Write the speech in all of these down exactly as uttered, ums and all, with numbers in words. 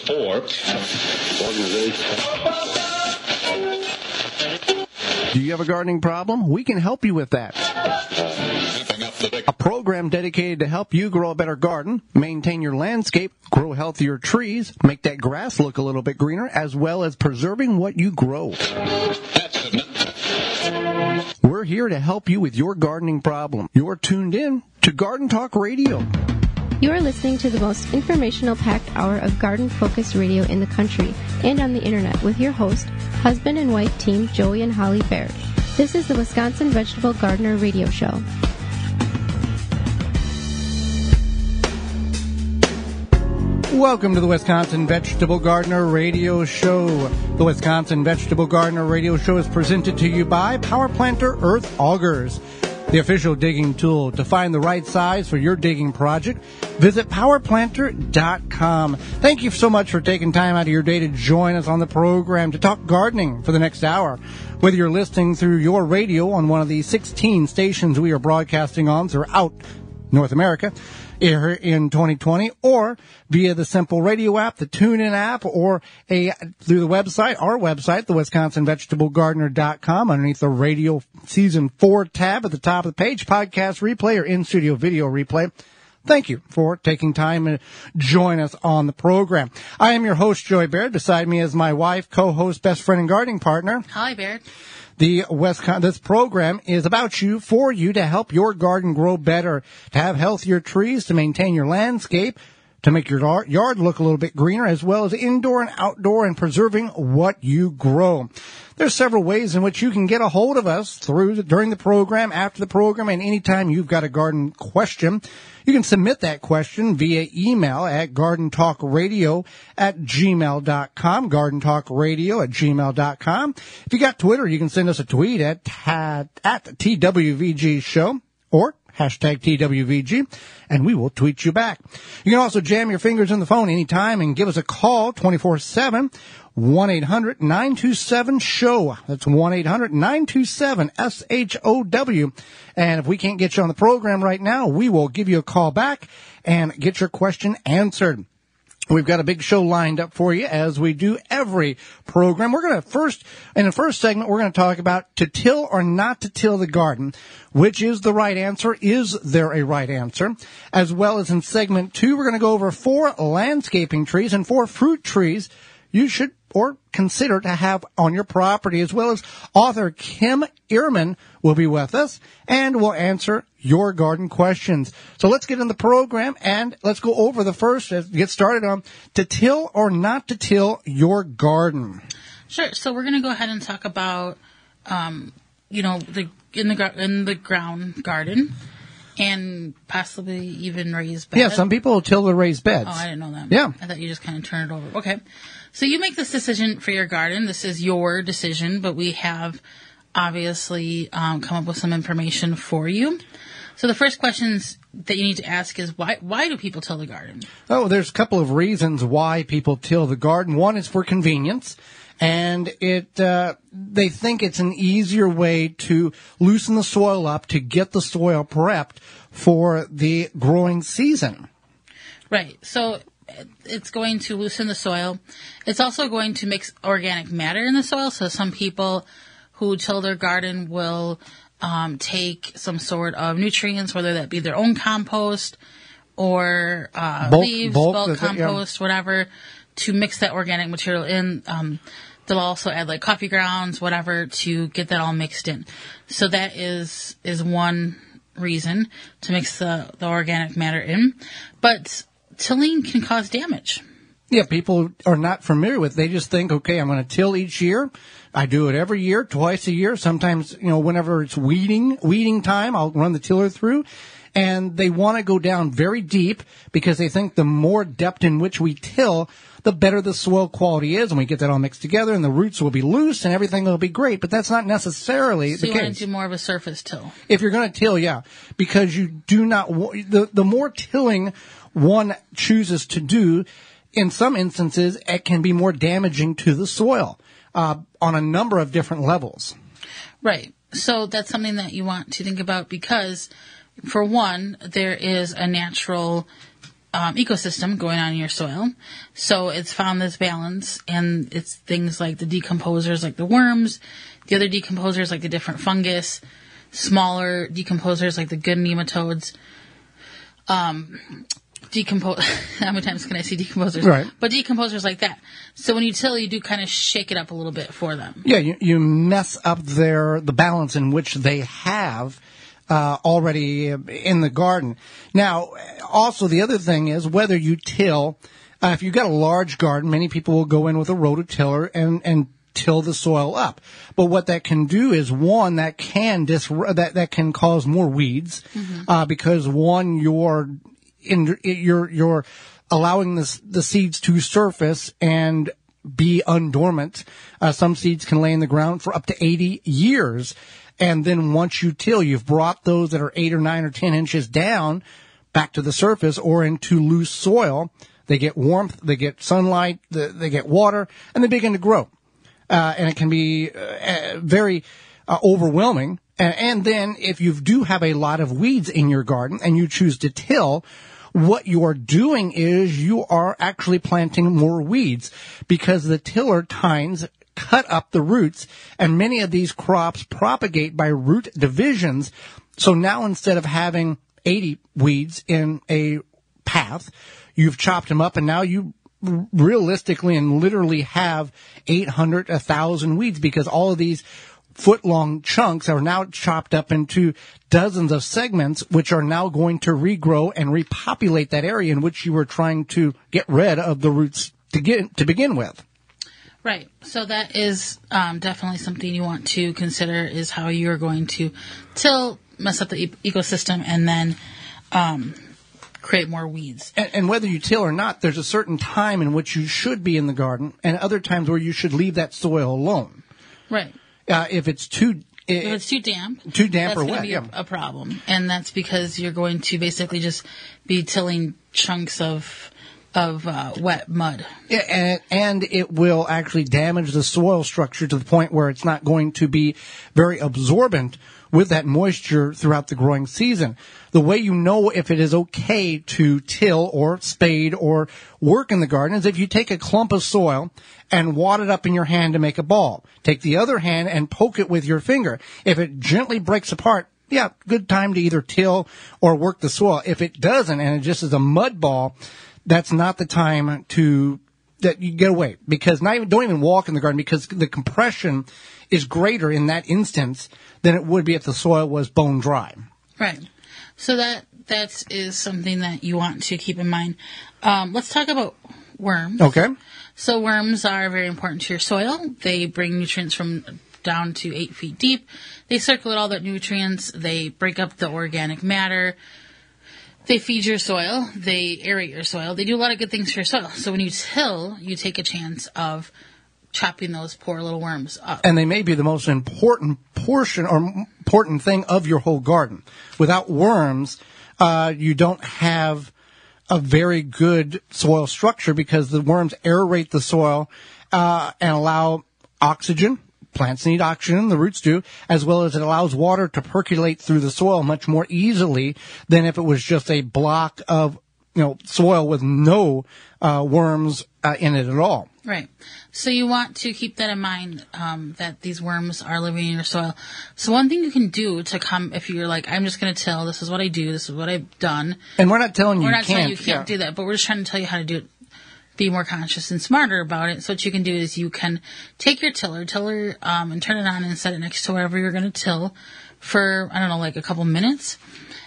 four. Do you have a gardening problem? We can help you with that. A program dedicated to help you grow a better garden, maintain your landscape, grow healthier trees, make that grass look a little bit greener, as well as preserving what you grow. We're here to help you with your gardening problem. You're tuned in to Garden Talk Radio. You are listening to the most informational-packed hour of garden-focused radio in the country and on the internet with your host, husband and wife team Joey and Holly Baird. This is the Wisconsin Vegetable Gardener Radio Show. Welcome to the Wisconsin Vegetable Gardener Radio Show. The Wisconsin Vegetable Gardener Radio Show is presented to you by Power Planter Earth Augers, the official digging tool. To find the right size for your digging project, visit power planter dot com. Thank you so much for taking time out of your day to join us on the program to talk gardening for the next hour. Whether you're listening through your radio on one of the sixteen stations we are broadcasting on throughout North America here in twenty twenty, or via the Simple Radio app, the TuneIn app, or a through the website, our website, the wisconsin vegetable gardener dot com, underneath the Radio Season four tab at the top of the page, podcast replay or in-studio video replay. Thank you for taking time to join us on the program. I am your host, Joey Baird. Beside me is my wife, co-host, best friend, and gardening partner. Hi, Baird. The Wisconsin, this program is about you, for you, to help your garden grow better, to have healthier trees, to maintain your landscape, to make your yard look a little bit greener, as well as indoor and outdoor, and preserving what you grow. There's several ways in which you can get a hold of us through the, during the program, after the program, and anytime you've got a garden question. You can submit that question via email at gardentalkradio at gmail dot com, gardentalkradio at gmail dot com. If you got Twitter, you can send us a tweet at, at T W V G show or hashtag T W V G, and we will tweet you back. You can also jam your fingers in the phone anytime and give us a call twenty-four seven, one eight hundred nine two seven show. That's one eight hundred nine two seven S H O W. And if we can't get you on the program right now, we will give you a call back and get your question answered. We've got a big show lined up for you, as we do every program. We're going to first, in the first segment, we're going to talk about to till or not to till the garden. Which is the right answer? Is there a right answer? As well as in segment two, we're going to go over four landscaping trees and four fruit trees you should or consider to have on your property, as well as author Kim Ehrman will be with us and will answer your garden questions. So let's get in the program and let's go over the first, let's get started on to till or not to till your garden. Sure. So we're going to go ahead and talk about, um, you know, the in the in the ground garden, and possibly even raised beds. Yeah, some people will till the raised beds. Oh, I didn't know that. Yeah. I thought you just kind of turn it over. Okay. So you make this decision for your garden. This is your decision, but we have obviously um, come up with some information for you. So the first questions that you need to ask is, why why do people till the garden? Oh, there's a couple of reasons why people till the garden. One is for convenience. And it, uh, they think it's an easier way to loosen the soil up, to get the soil prepped for the growing season. Right. So it's going to loosen the soil. It's also going to mix organic matter in the soil. So some people who till their garden will um, take some sort of nutrients, whether that be their own compost or uh, bulk, leaves, bulk, bulk compost, yeah. whatever, to mix that organic material in. Um, they'll also add like coffee grounds, whatever, to get that all mixed in. So that is is one reason to mix the, the organic matter in. But tilling can cause damage. Yeah, people are not familiar with it. They just think, okay, I'm going to till each year. I do it every year, twice a year. Sometimes, you know, whenever it's weeding, weeding time, I'll run the tiller through. And they want to go down very deep because they think the more depth in which we till, the better the soil quality is. And we get that all mixed together and the roots will be loose and everything will be great. But that's not necessarily so the you case. want to do more of a surface till. If you're going to till, yeah. Because you do not, the, the more tilling one chooses to do, in some instances, it can be more damaging to the soil uh, on a number of different levels. Right. So that's something that you want to think about because, for one, there is a natural um, ecosystem going on in your soil. So it's found this balance, and it's things like the decomposers, like the worms, the other decomposers, like the different fungus, smaller decomposers, like the good nematodes. Um, decompose. How many times can I say decomposers? Right. But decomposers like that. So when you till, you do kind of shake it up a little bit for them. Yeah, you, you mess up their the balance in which they have uh, already in the garden. Now, also the other thing is whether you till. Uh, if you've got a large garden, many people will go in with a rototiller and and till the soil up. But what that can do is, one, that can dis- that that can cause more weeds, mm-hmm. uh, because one, you're in, you're you're allowing the the seeds to surface and be undormant. Uh, some seeds can lay in the ground for up to eighty years, and then once you till, you've brought those that are eight or nine or ten inches down back to the surface or into loose soil. They get warmth, they get sunlight, they get water, and they begin to grow. Uh, and it can be uh, very uh, overwhelming. And, and then if you do have a lot of weeds in your garden and you choose to till, what you are doing is you are actually planting more weeds because the tiller tines cut up the roots, and many of these crops propagate by root divisions. So now instead of having eighty weeds in a path, you've chopped them up, and now you realistically and literally have eight hundred, one thousand weeds because all of these foot-long chunks are now chopped up into dozens of segments, which are now going to regrow and repopulate that area in which you were trying to get rid of the roots to get to begin with. Right. So that is um, definitely something you want to consider, is how you're going to till, mess up the e- ecosystem, and then um, create more weeds. And, and whether you till or not, there's a certain time in which you should be in the garden and other times where you should leave that soil alone. Right. Uh, if it's too... If it's too damp, too damp that's or going wet, to be yeah. a, a problem. And that's because you're going to basically just be tilling chunks of of uh, wet mud. Yeah, and, and it will actually damage the soil structure to the point where it's not going to be very absorbent with that moisture throughout the growing season. The way you know if it is okay to till or spade or work in the garden is if you take a clump of soil and wad it up in your hand to make a ball. Take the other hand and poke it with your finger. If it gently breaks apart, yeah, good time to either till or work the soil. If it doesn't and it just is a mud ball, that's not the time to that you get away, because not even don't even walk in the garden, because the compression is greater in that instance than it would be if the soil was bone dry. Right. So that that is something that you want to keep in mind. Um, let's talk about worms. Okay. So worms are very important to your soil. They bring nutrients from down to eight feet deep. They circulate all that nutrients. They break up the organic matter. They feed your soil. They aerate your soil. They do a lot of good things for your soil. So when you till, you take a chance of chopping those poor little worms up. And they may be the most important portion or important thing of your whole garden. Without worms, uh, you don't have a very good soil structure, because the worms aerate the soil uh, and allow oxygen. Plants need oxygen, the roots do, as well as it allows water to percolate through the soil much more easily than if it was just a block of, you know, soil with no uh, worms uh, in it at all. Right. So you want to keep that in mind, um, that these worms are living in your soil. So one thing you can do to come, if you're like, I'm just going to till, this is what I do, this is what I've done. And we're not telling you we're you not can't. telling you you can't yeah. do that, but we're just trying to tell you how to do it. Be more conscious and smarter about it. So what you can do is you can take your tiller, tiller, um, and turn it on and set it next to wherever you're going to till for, I don't know, like a couple minutes.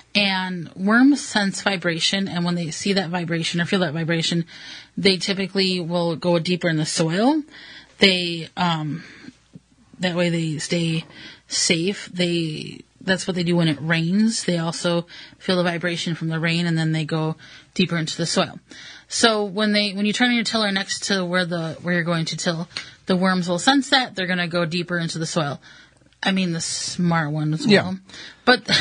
And worms sense vibration, and when they see that vibration or feel that vibration, they typically will go deeper in the soil. They, um, that way they stay safe. They, that's what they do when it rains. They also feel the vibration from the rain, and then they go deeper into the soil. So when they, when you turn your tiller next to where the, where you're going to till, the worms will sense that. They're going to go deeper into the soil. I mean, the smart ones will. Yeah. But,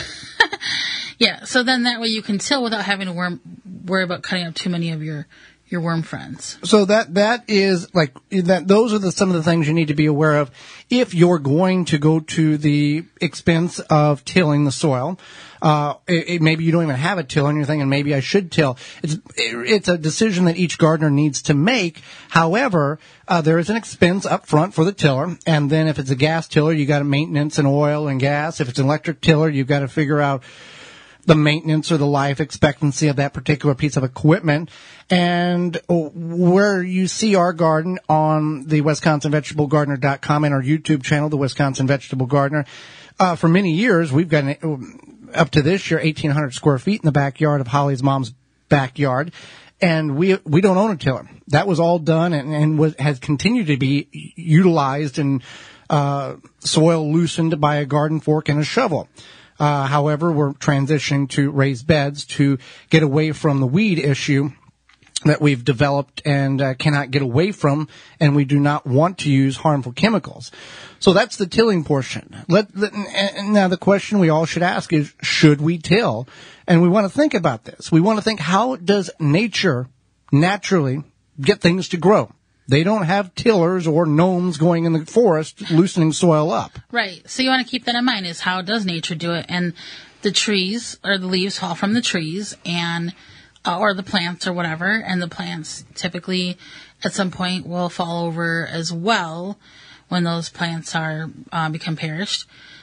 yeah, so then that way you can till without having to worm, worry about cutting up too many of your, your worm friends. So that, that is like, that, those are the, some of the things you need to be aware of if you're going to go to the expense of tilling the soil. Uh, it, it, maybe you don't even have a tiller and you're thinking maybe I should till. It's, it, it's a decision that each gardener needs to make. However, uh, there is an expense up front for the tiller. And then if it's a gas tiller, you got maintenance and oil and gas. If it's an electric tiller, you've got to figure out the maintenance or the life expectancy of that particular piece of equipment. And where you see our garden on the Wisconsin Vegetable Gardener dot com and our YouTube channel, the Wisconsin Vegetable Gardener, uh, for many years, we've got an, up to this year, eighteen hundred square feet in the backyard of Holly's mom's backyard. And we we don't own a tiller. That was all done and, and was, has continued to be utilized and uh, soil loosened by a garden fork and a shovel. Uh, however, we're transitioning to raised beds to get away from the weed issue that we've developed and uh, cannot get away from, and we do not want to use harmful chemicals. So that's the tilling portion. Let, let, and now the question we all should ask is, should we till? And we want to think about this. We want to think, how does nature naturally get things to grow? They don't have tillers or gnomes going in the forest loosening soil up. Right. So you want to keep that in mind, is how does nature do it? And the trees or the leaves fall from the trees and uh, or the plants or whatever, and the plants typically at some point will fall over as well when those plants are uh, become perished.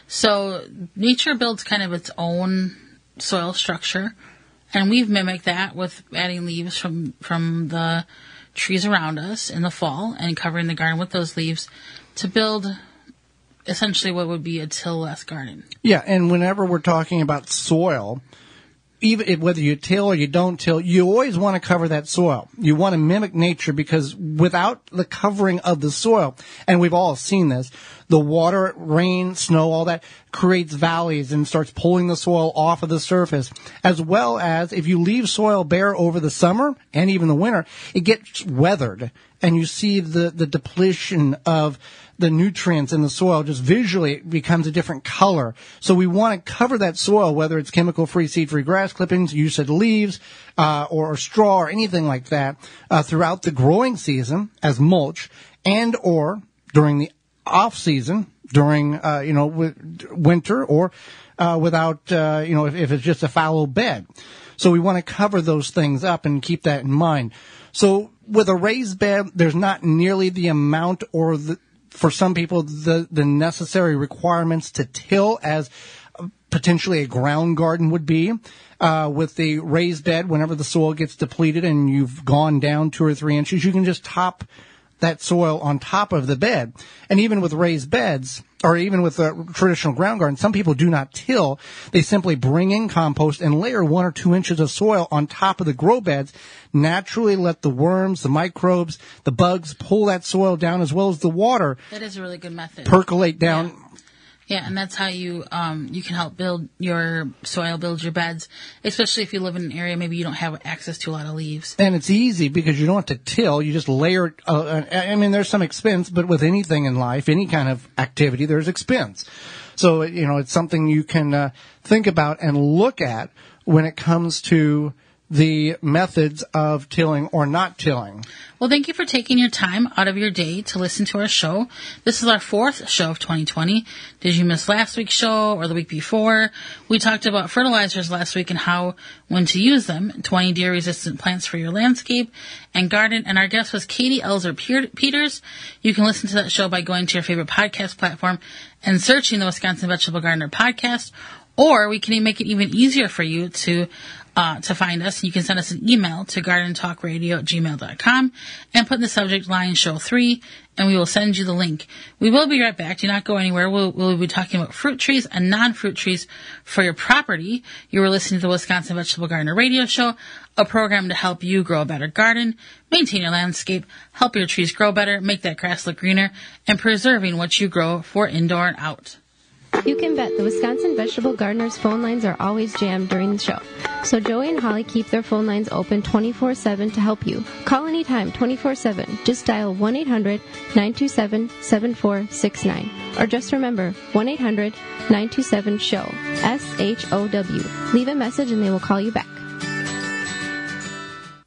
So nature builds kind of its own soil structure, and we've mimicked that with adding leaves from from the trees around us in the fall and covering the garden with those leaves to build essentially what would be a till-less garden. Yeah, and whenever we're talking about soil, even if, whether you till or you don't till, you always want to cover that soil. You want to mimic nature, because without the covering of the soil, and we've all seen this, the water, rain, snow, all that creates valleys and starts pulling the soil off of the surface. As well as if you leave soil bare over the summer and even the winter, it gets weathered, and you see the, the depletion of the nutrients in the soil. Just visually, it becomes a different color. So we want to cover that soil, whether it's chemical-free, seed-free grass clippings, use of leaves, uh, or, or straw or anything like that, uh, throughout the growing season as mulch, and or during the off season, during, uh, you know, w- winter, or, uh, without, uh, you know, if, if it's just a fallow bed. So we want to cover those things up and keep that in mind. So with a raised bed, there's not nearly the amount or the, for some people, the, the necessary requirements to till as potentially a ground garden would be. Uh, with the raised bed, whenever the soil gets depleted and you've gone down two or three inches, you can just top that soil on top of the bed. And even with raised beds, or even with a traditional ground garden, some people do not till. They simply bring in compost and layer one or two inches of soil on top of the grow beds, naturally let the worms, the microbes, the bugs pull that soil down, as well as the water. That is a really good method. Percolate down. Yeah. Yeah, and that's how you um you can help build your soil, build your beds, especially if you live in an area maybe you don't have access to a lot of leaves. And it's easy because you don't have to till. You just layer it. Uh, I mean, there's some expense, but with anything in life, any kind of activity, there's expense. So, you know, it's something you can uh, think about and look at when it comes to the methods of tilling or not tilling. Well, thank you for taking your time out of your day to listen to our show. This is our fourth show of twenty twenty. Did you miss last week's show or the week before? We talked about fertilizers last week and how, when to use them, twenty deer-resistant plants for your landscape and garden. And our guest was Katie Elzer Peters. You can listen to that show by going to your favorite podcast platform and searching the Wisconsin Vegetable Gardener podcast. Or we can make it even easier for you to uh, to find us. You can send us an email to garden talk radio at gmail dot com and put in the subject line show three, and we will send you the link. We will be right back. Do not go anywhere. We'll, we'll be talking about fruit trees and non-fruit trees for your property. You are listening to the Wisconsin Vegetable Gardener Radio Show, a program to help you grow a better garden, maintain your landscape, help your trees grow better, make that grass look greener, and preserving what you grow for indoor and out. You can bet the Wisconsin Vegetable Gardeners phone lines are always jammed during the show. So Joey and Holly keep their phone lines open twenty-four seven to help you. Call anytime, twenty-four seven. Just dial one eight hundred nine two seven seven four six nine. Or just remember, one eight hundred nine two seven S H O W. S H O W. Leave a message and they will call you back.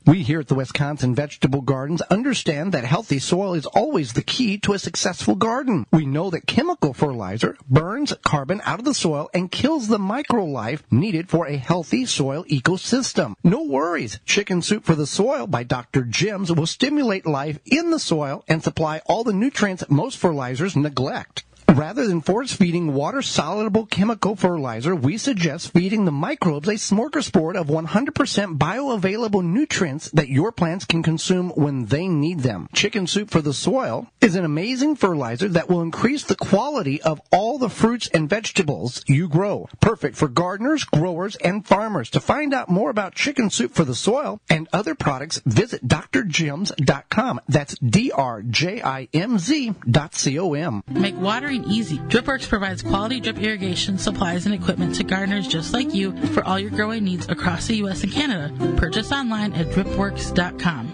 We here at the Wisconsin Vegetable Gardens understand that healthy soil is always the key to a successful garden. We know that chemical fertilizer burns carbon out of the soil and kills the microlife needed for a healthy soil ecosystem. No worries. Chicken Soup for the Soil by Doctor Jim's will stimulate life in the soil and supply all the nutrients most fertilizers neglect. Rather than force-feeding water-soluble chemical fertilizer, we suggest feeding the microbes a smorgasbord of one hundred percent bioavailable nutrients that your plants can consume when they need them. Chicken Soup for the Soil is an amazing fertilizer that will increase the quality of all the fruits and vegetables you grow. Perfect for gardeners, growers, and farmers. To find out more about Chicken Soup for the Soil and other products, visit D R jims dot com. That's D R J I M Z dot C O M. Make watering easy. DripWorks provides quality drip irrigation supplies and equipment to gardeners just like you for all your growing needs across the U S and Canada. Purchase online at drip works dot com.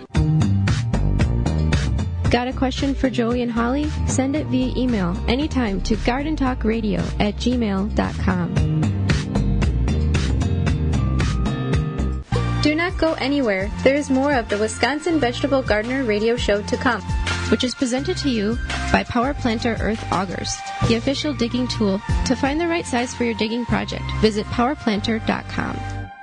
Got a question for Joey and Holly? Send it via email anytime to garden talk radio at gmail dot com. Do not go anywhere. There is more of the Wisconsin Vegetable Gardener Radio Show to come, which is presented to you by Power Planter Earth Augers, the official digging tool. To find the right size for your digging project, visit power planter dot com.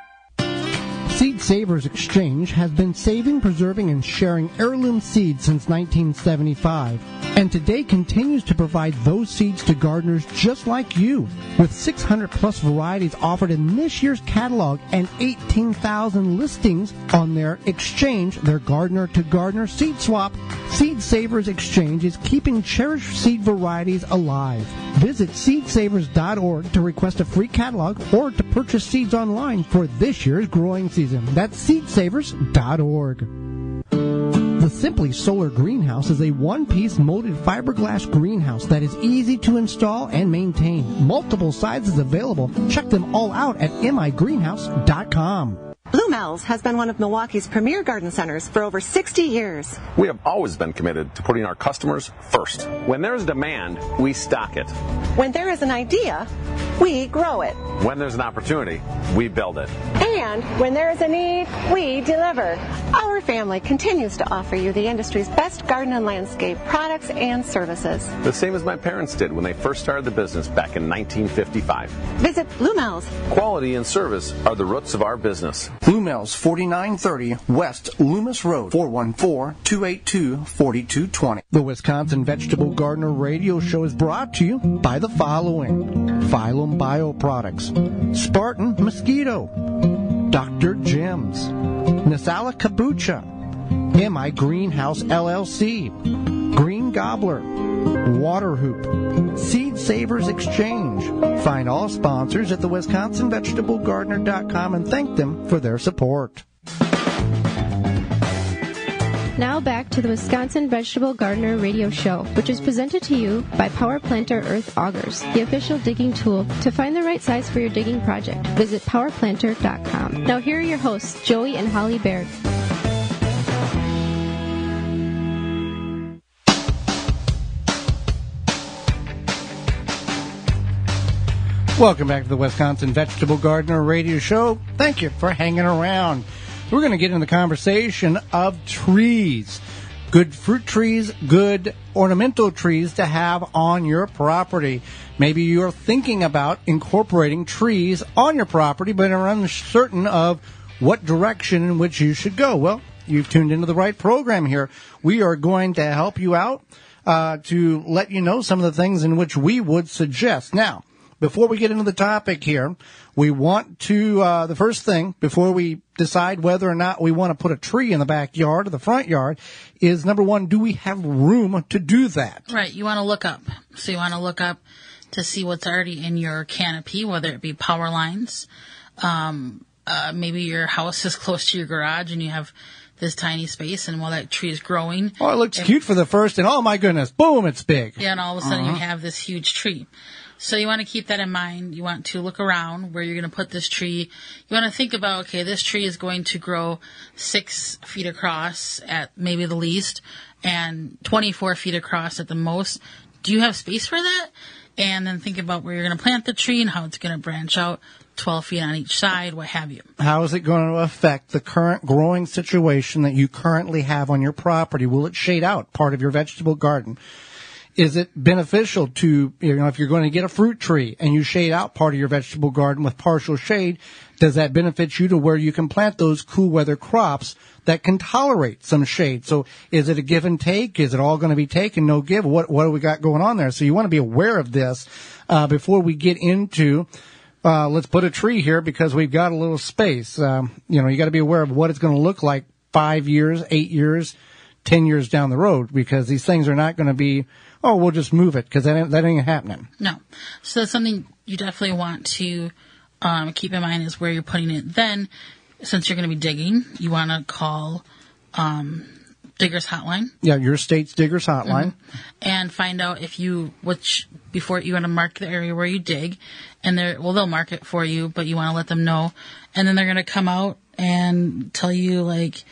Seed Savers Exchange has been saving, preserving, and sharing heirloom seeds since nineteen seventy-five, and today continues to provide those seeds to gardeners just like you. With six hundred plus varieties offered in this year's catalog and eighteen thousand listings on their exchange, their gardener-to-gardener seed swap, Seed Savers Exchange is keeping cherished seed varieties alive. Visit seed savers dot org to request a free catalog or to purchase seeds online for this year's growing season. That's seed savers dot org. The Simply Solar Greenhouse is a one-piece molded fiberglass greenhouse that is easy to install and maintain. Multiple sizes available. Check them all out at M I greenhouse dot com. Bluemel's has been one of Milwaukee's premier garden centers for over sixty years. We have always been committed to putting our customers first. When there's demand, we stock it. When there is an idea, we grow it. When there's an opportunity, we build it. And when there is a need, we deliver. Our family continues to offer you the industry's best garden and landscape products and services. The same as my parents did when they first started the business back in nineteen fifty-five. Visit Bluemel's. Quality and service are the roots of our business. Bluemel's, forty-nine thirty West Loomis Road, four one four, two eight two, four two two zero. The Wisconsin Vegetable Gardener Radio Show is brought to you by the following: Phylum Bioproducts, Spartan Mosquito, Doctor Jim's, Nasala Kabucha, M I Greenhouse L L C, Green Gobbler, Water Hoop, Seed Savers Exchange. Find all sponsors at the wisconsin vegetable gardener dot com and thank them for their support. Now back to the Wisconsin Vegetable Gardener Radio Show, which is presented to you by Power Planter Earth Augers, the official digging tool. To find the right size for your digging project, visit power planter dot com. Now here are your hosts, Joey and Holly Baird. Welcome back to the Wisconsin Vegetable Gardener Radio Show. Thank you for hanging around. We're going to get into the conversation of trees. Good fruit trees, good ornamental trees to have on your property. Maybe you're thinking about incorporating trees on your property, but are uncertain of what direction in which you should go. Well, you've tuned into the right program here. We are going to help you out uh, to let you know some of the things in which we would suggest. Now, before we get into the topic here, we want to, uh, the first thing, before we decide whether or not we want to put a tree in the backyard or the front yard, is number one, do we have room to do that? Right. You want to look up. So you want to look up to see what's already in your canopy, whether it be power lines. Um, uh, maybe your house is close to your garage and you have this tiny space, and while that tree is growing. Oh, it looks it, cute for the first, and oh my goodness, boom, it's big. Yeah, and all of a sudden uh-huh. you have this huge tree. So you want to keep that in mind. You want to look around where you're going to put this tree. You want to think about, okay, this tree is going to grow six feet across at maybe the least and twenty-four feet across at the most. Do you have space for that? and then think about where you're going to plant the tree and how it's going to branch out twelve feet on each side, what have you. How is it going to affect the current growing situation that you currently have on your property? Will it shade out part of your vegetable garden? Is it beneficial to, you know, if you're going to get a fruit tree and you shade out part of your vegetable garden with partial shade, does that benefit you to where you can plant those cool weather crops that can tolerate some shade? So is it a give and take? Is it all going to be take and no give? What, what do we got going on there? So you want to be aware of this, uh, before we get into, uh, let's put a tree here because we've got a little space. Um, you know, you got to be aware of what it's going to look like five years, eight years, ten years down the road, because these things are not going to be, oh, we'll just move it, because that ain't, that ain't happening. No. So that's something you definitely want to um, keep in mind is where you're putting it. Then, since you're going to be digging, you want to call um, Diggers Hotline. Yeah, your state's Diggers Hotline. Mm-hmm. And find out if you, which, before you want to mark the area where you dig, and they're, well, they'll mark it for you, but you want to let them know. And then they're going to come out and tell you, like,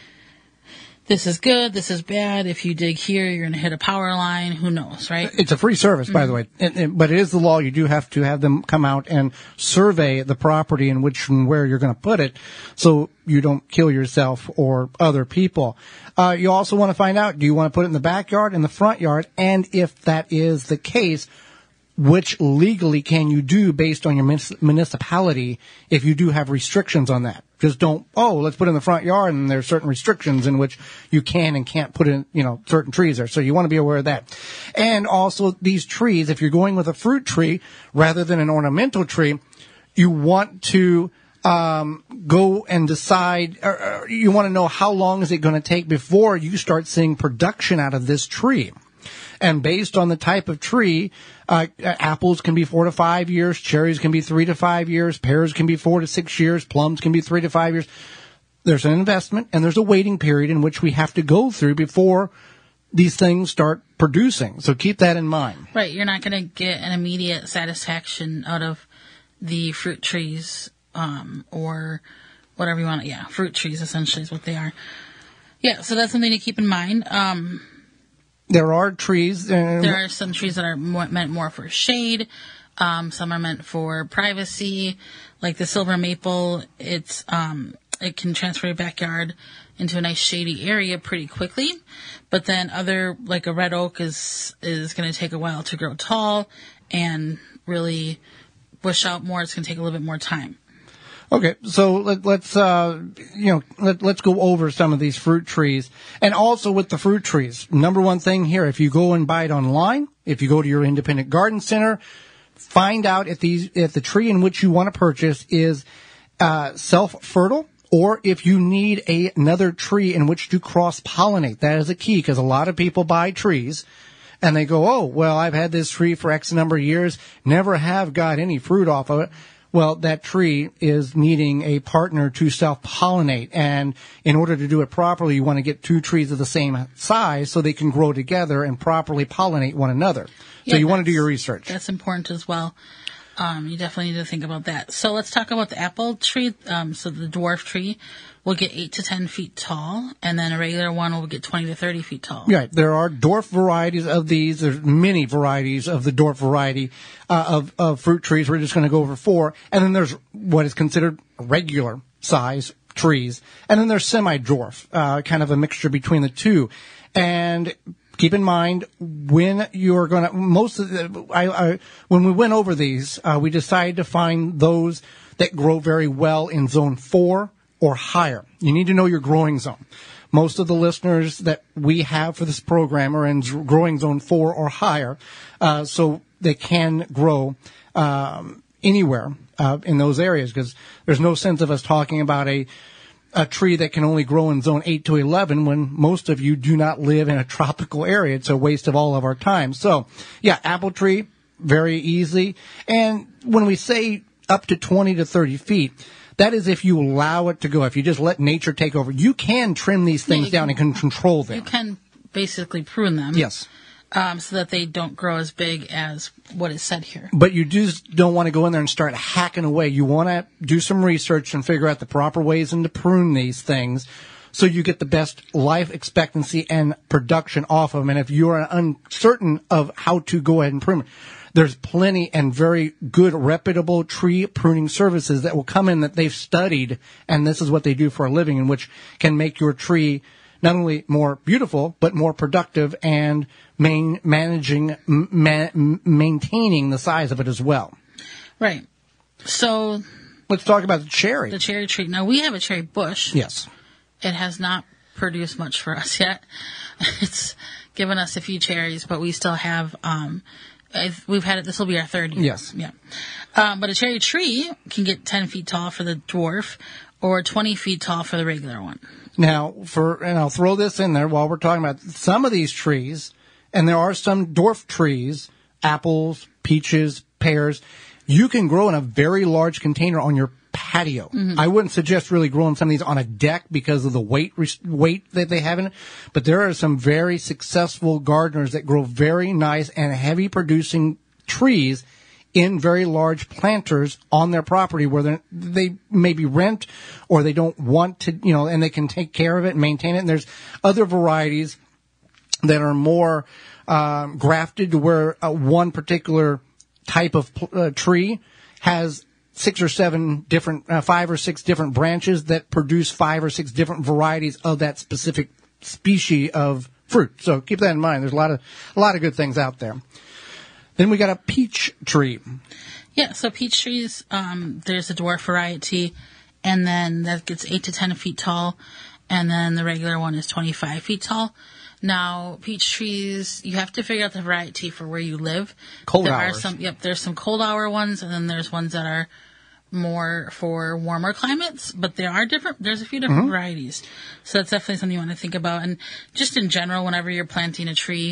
this is good, this is bad. If you dig here, you're going to hit a power line. Who knows, right? It's a free service, by mm-hmm. the way. And, and, but it is the law. You do have to have them come out and survey the property in which and where you're going to put it so you don't kill yourself or other people. Uh, you also want to find out, do you want to put it in the backyard, in the front yard? And if that is the case, which legally can you do based on your municipality if you do have restrictions on that? Just don't, oh, let's put it in the front yard, and there are certain restrictions in which you can and can't put in, you know, certain trees there. So you want to be aware of that. And also these trees, if you're going with a fruit tree rather than an ornamental tree, you want to um go and decide, or, or you want to know how long is it going to take before you start seeing production out of this tree. And based on the type of tree, uh, apples can be four to five years, cherries can be three to five years, pears can be four to six years, plums can be three to five years. There's an investment and there's a waiting period in which we have to go through before these things start producing. So keep that in mind. Right. You're not going to get an immediate satisfaction out of the fruit trees, um, or whatever you want. Yeah, fruit trees essentially is what they are. Yeah, so that's something to keep in mind. Um, There are trees. Uh, there are some trees that are more, meant more for shade. Um, some are meant for privacy, like the silver maple. It's um, it can transfer your backyard into a nice shady area pretty quickly. But then other, like a red oak, is is going to take a while to grow tall and really bush out more. It's going to take a little bit more time. Okay, so let, let's uh, you know let, let's go over some of these fruit trees, and also with the fruit trees. Number one thing here: if you go and buy it online, if you go to your independent garden center, find out if these if the tree in which you want to purchase is uh, self-fertile, or if you need a, another tree in which to cross-pollinate. That is a key, because a lot of people buy trees and they go, "Oh, well, I've had this tree for X number of years, never have got any fruit off of it." Well, that tree is needing a partner to self-pollinate, and in order to do it properly, you want to get two trees of the same size so they can grow together and properly pollinate one another. Yeah, so you want to do your research. That's important as well. Um, you definitely need to think about that. So let's talk about the apple tree. Um, so the dwarf tree will get eight to ten feet tall, and then a regular one will get twenty to thirty feet tall. Right. There are dwarf varieties of these. There's many varieties of the dwarf variety uh, of, of fruit trees. We're just going to go over four. And then there's what is considered regular size trees. And then there's semi-dwarf, uh, kind of a mixture between the two. And keep in mind, when you're going to, most of the, I, I, when we went over these, uh, we decided to find those that grow very well in zone four or higher. You need to know your growing zone. Most of the listeners that we have for this program are in growing zone four or higher, uh, so they can grow um, anywhere uh, in those areas, because there's no sense of us talking about a a tree that can only grow in zone eight to eleven when most of you do not live in a tropical area. It's a waste of all of our time. So, yeah, apple tree, very easy. And when we say up to twenty to thirty feet, that is if you allow it to go. If you just let nature take over, you can trim these things yeah, down can, and can control them. You can basically prune them. Yes. Um, so that they don't grow as big as what is said here. But you just don't want to go in there and start hacking away. You want to do some research and figure out the proper ways and to prune these things so you get the best life expectancy and production off of them. And if you're uncertain of how to go ahead and prune them, there's plenty and very good, reputable tree pruning services that will come in that they've studied, and this is what they do for a living, and which can make your tree not only more beautiful, but more productive and main, managing, ma- maintaining the size of it as well. Right. So let's talk about the cherry. The cherry tree. Now, we have a cherry bush. Yes. It has not produced much for us yet. It's given us a few cherries, but we still have, um, I've, we've had it, this will be our third year. Yes. Yeah. Um, but a cherry tree can get ten feet tall for the dwarf or twenty feet tall for the regular one. Now, for, and I'll throw this in there while we're talking about some of these trees, and there are some dwarf trees, apples, peaches, pears, you can grow in a very large container on your patio. Mm-hmm. I wouldn't suggest really growing some of these on a deck because of the weight weight that they have in it, but there are some very successful gardeners that grow very nice and heavy producing trees in very large planters on their property where they maybe rent or they don't want to, you know, and they can take care of it and maintain it. And there's other varieties that are more um, grafted to where uh, one particular type of uh, tree has six or seven different, uh, five or six different branches that produce five or six different varieties of that specific species of fruit. So keep that in mind. There's a lot of, a lot of good things out there. Then we got a peach tree. Yeah, so peach trees, um, there's a dwarf variety, and then that gets eight to ten feet tall, and then the regular one is twenty-five feet tall. Now, peach trees, you have to figure out the variety for where you live. Cold there hours. Are some, yep, there's some cold hour ones, and then there's ones that are more for warmer climates, but there are different, there's a few different mm-hmm. varieties. So that's definitely something you want to think about. And just in general, whenever you're planting a tree,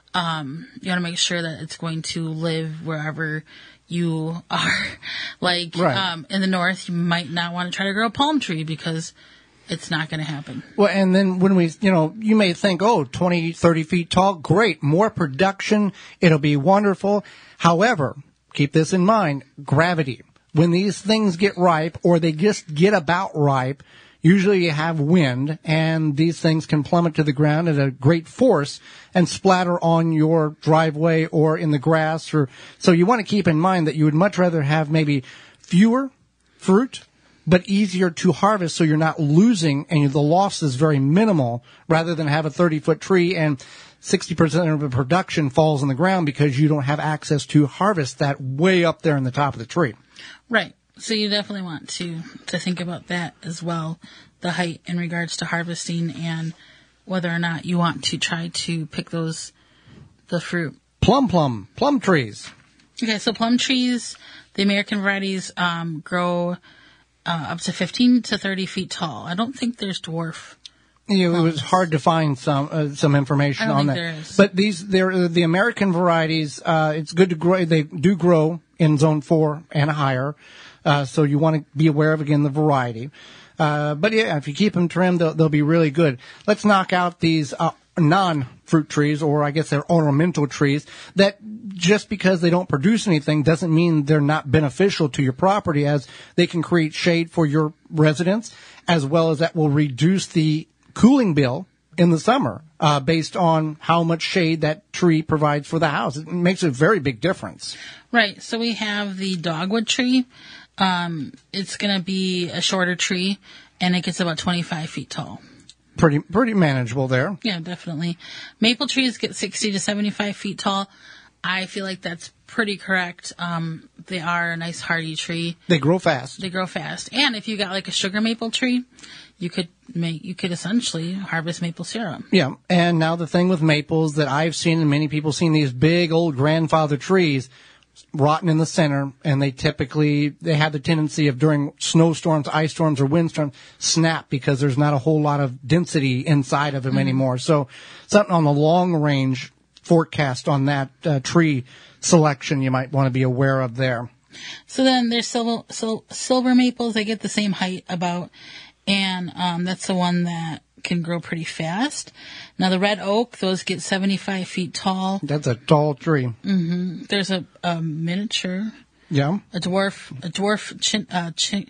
um, you want to make sure that it's going to live wherever you are. Like, right. um, in the north, you might not want to try to grow a palm tree because it's not going to happen. Well, and then when we, you know, you may think, oh, twenty, thirty feet tall, great, more production, it'll be wonderful. However, keep this in mind, gravity. When these things get ripe, or they just get about ripe, usually you have wind, and these things can plummet to the ground at a great force and splatter on your driveway or in the grass. Or so you want to keep in mind that you would much rather have maybe fewer fruit, but easier to harvest, so you're not losing, and the loss is very minimal, rather than have a thirty-foot tree and sixty percent of the production falls on the ground because you don't have access to harvest that way up there in the top of the tree. Right. So you definitely want to, to think about that as well, the height in regards to harvesting and whether or not you want to try to pick those, the fruit. Plum plum, plum trees. Okay, so plum trees, the American varieties, um, grow uh, up to fifteen to thirty feet tall. I don't think there's dwarf. You know, it was hard to find some uh, some information I don't on think that. there is. But these, they're the American varieties. Uh, it's good to grow. They do grow in zone four and higher. Uh, so you want to be aware of, again, the variety. Uh, but yeah, if you keep them trimmed, they'll, they'll be really good. Let's knock out these uh, non-fruit trees, or I guess they're ornamental trees, that just because they don't produce anything doesn't mean they're not beneficial to your property, as they can create shade for your residents, as well as that will reduce the cooling bill in the summer, uh, based on how much shade that tree provides for the house. It makes a very big difference. Right. So we have the dogwood tree. Um, it's going to be a shorter tree, and it gets about twenty-five feet tall. Pretty, pretty manageable there. Yeah, definitely. Maple trees get sixty to seventy-five feet tall. I feel like that's pretty correct. Um, they are a nice hardy tree. They grow fast. They grow fast. And if you got like a sugar maple tree, you could make, you could essentially harvest maple syrup. Yeah. And now the thing with maples that I've seen, and many people seen, these big old grandfather trees rotten in the center, and they typically, they have the tendency of, during snowstorms, ice storms, or windstorms, snap because there's not a whole lot of density inside of them mm-hmm. anymore. So something on the long range forecast on that uh, tree selection you might want to be aware of there. So then there's silver, sil- silver maples. They get the same height about, and um, that's the one that can grow pretty fast. Now the red oak, those get seventy-five feet tall. That's a tall tree. Mm-hmm. There's a, a miniature. Yeah. A dwarf, a dwarf chin, uh, chin,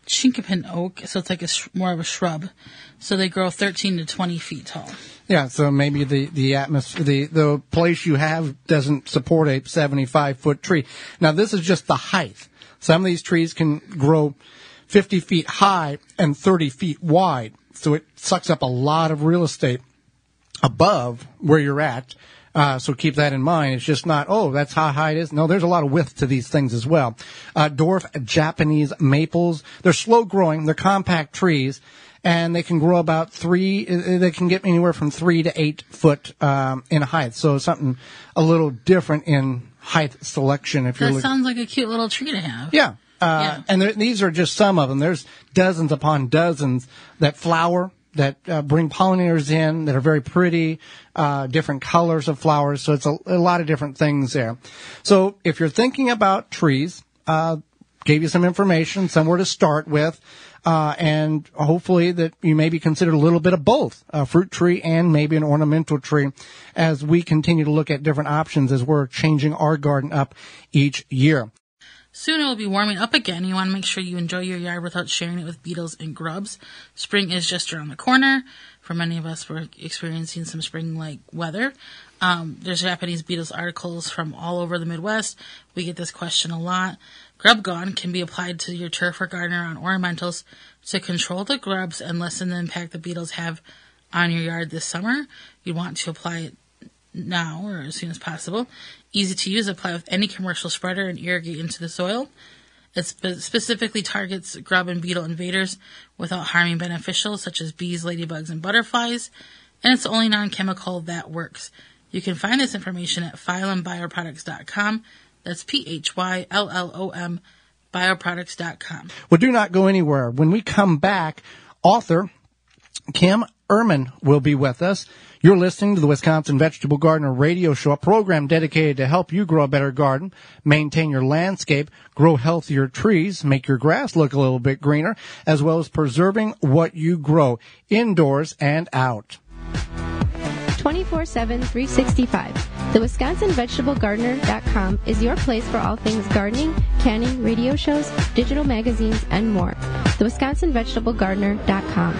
chinkapin oak, so it's like a sh- more of a shrub. So they grow thirteen to twenty feet tall. Yeah, so maybe the the atmosphere, the the place you have doesn't support a seventy-five foot tree. Now this is just the height. Some of these trees can grow fifty feet high and thirty feet wide, so it sucks up a lot of real estate above where you're at. Uh, so keep that in mind. It's just not, oh, that's how high it is. No, there's a lot of width to these things as well. Uh, dwarf Japanese maples. They're slow growing. They're compact trees, and they can grow about three, they can get anywhere from three to eight foot, um, in height. So something a little different in height selection. If That you're sounds like a cute little tree to have. Yeah. Uh, Yeah. and there, these are just some of them. There's dozens upon dozens that flower, that uh, bring pollinators in, that are very pretty, uh, different colors of flowers. So it's a, a lot of different things there. So if you're thinking about trees, uh, gave you some information, somewhere to start with, uh, and hopefully that you maybe consider a little bit of both, a fruit tree and maybe an ornamental tree, as we continue to look at different options as we're changing our garden up each year. Soon it will be warming up again. You want to make sure you enjoy your yard without sharing it with beetles and grubs. Spring is just around the corner. For many of us, we're experiencing some spring-like weather. Um, there's Japanese beetles articles from all over the Midwest. We get this question a lot. Grub Gone can be applied to your turf or garden or on ornamentals to control the grubs and lessen the impact the beetles have on your yard this summer. You want to apply it now or as soon as possible. Easy to use, apply with any commercial spreader and irrigate into the soil. It spe- specifically targets grub and beetle invaders without harming beneficials such as bees, ladybugs, and butterflies. And it's the only non-chemical that works. You can find this information at phylum bioproducts dot com. That's P H Y L L O M bioproducts dot com. Well, do not go anywhere. When we come back, author Kim Ehrman will be with us. You're listening to the Wisconsin Vegetable Gardener Radio Show, a program dedicated to help you grow a better garden, maintain your landscape, grow healthier trees, make your grass look a little bit greener, as well as preserving what you grow indoors and out. twenty-four seven, three sixty-five. The Wisconsin Vegetable Gardener dot com is your place for all things gardening, canning, radio shows, digital magazines, and more. The Wisconsin Vegetable Gardener dot com.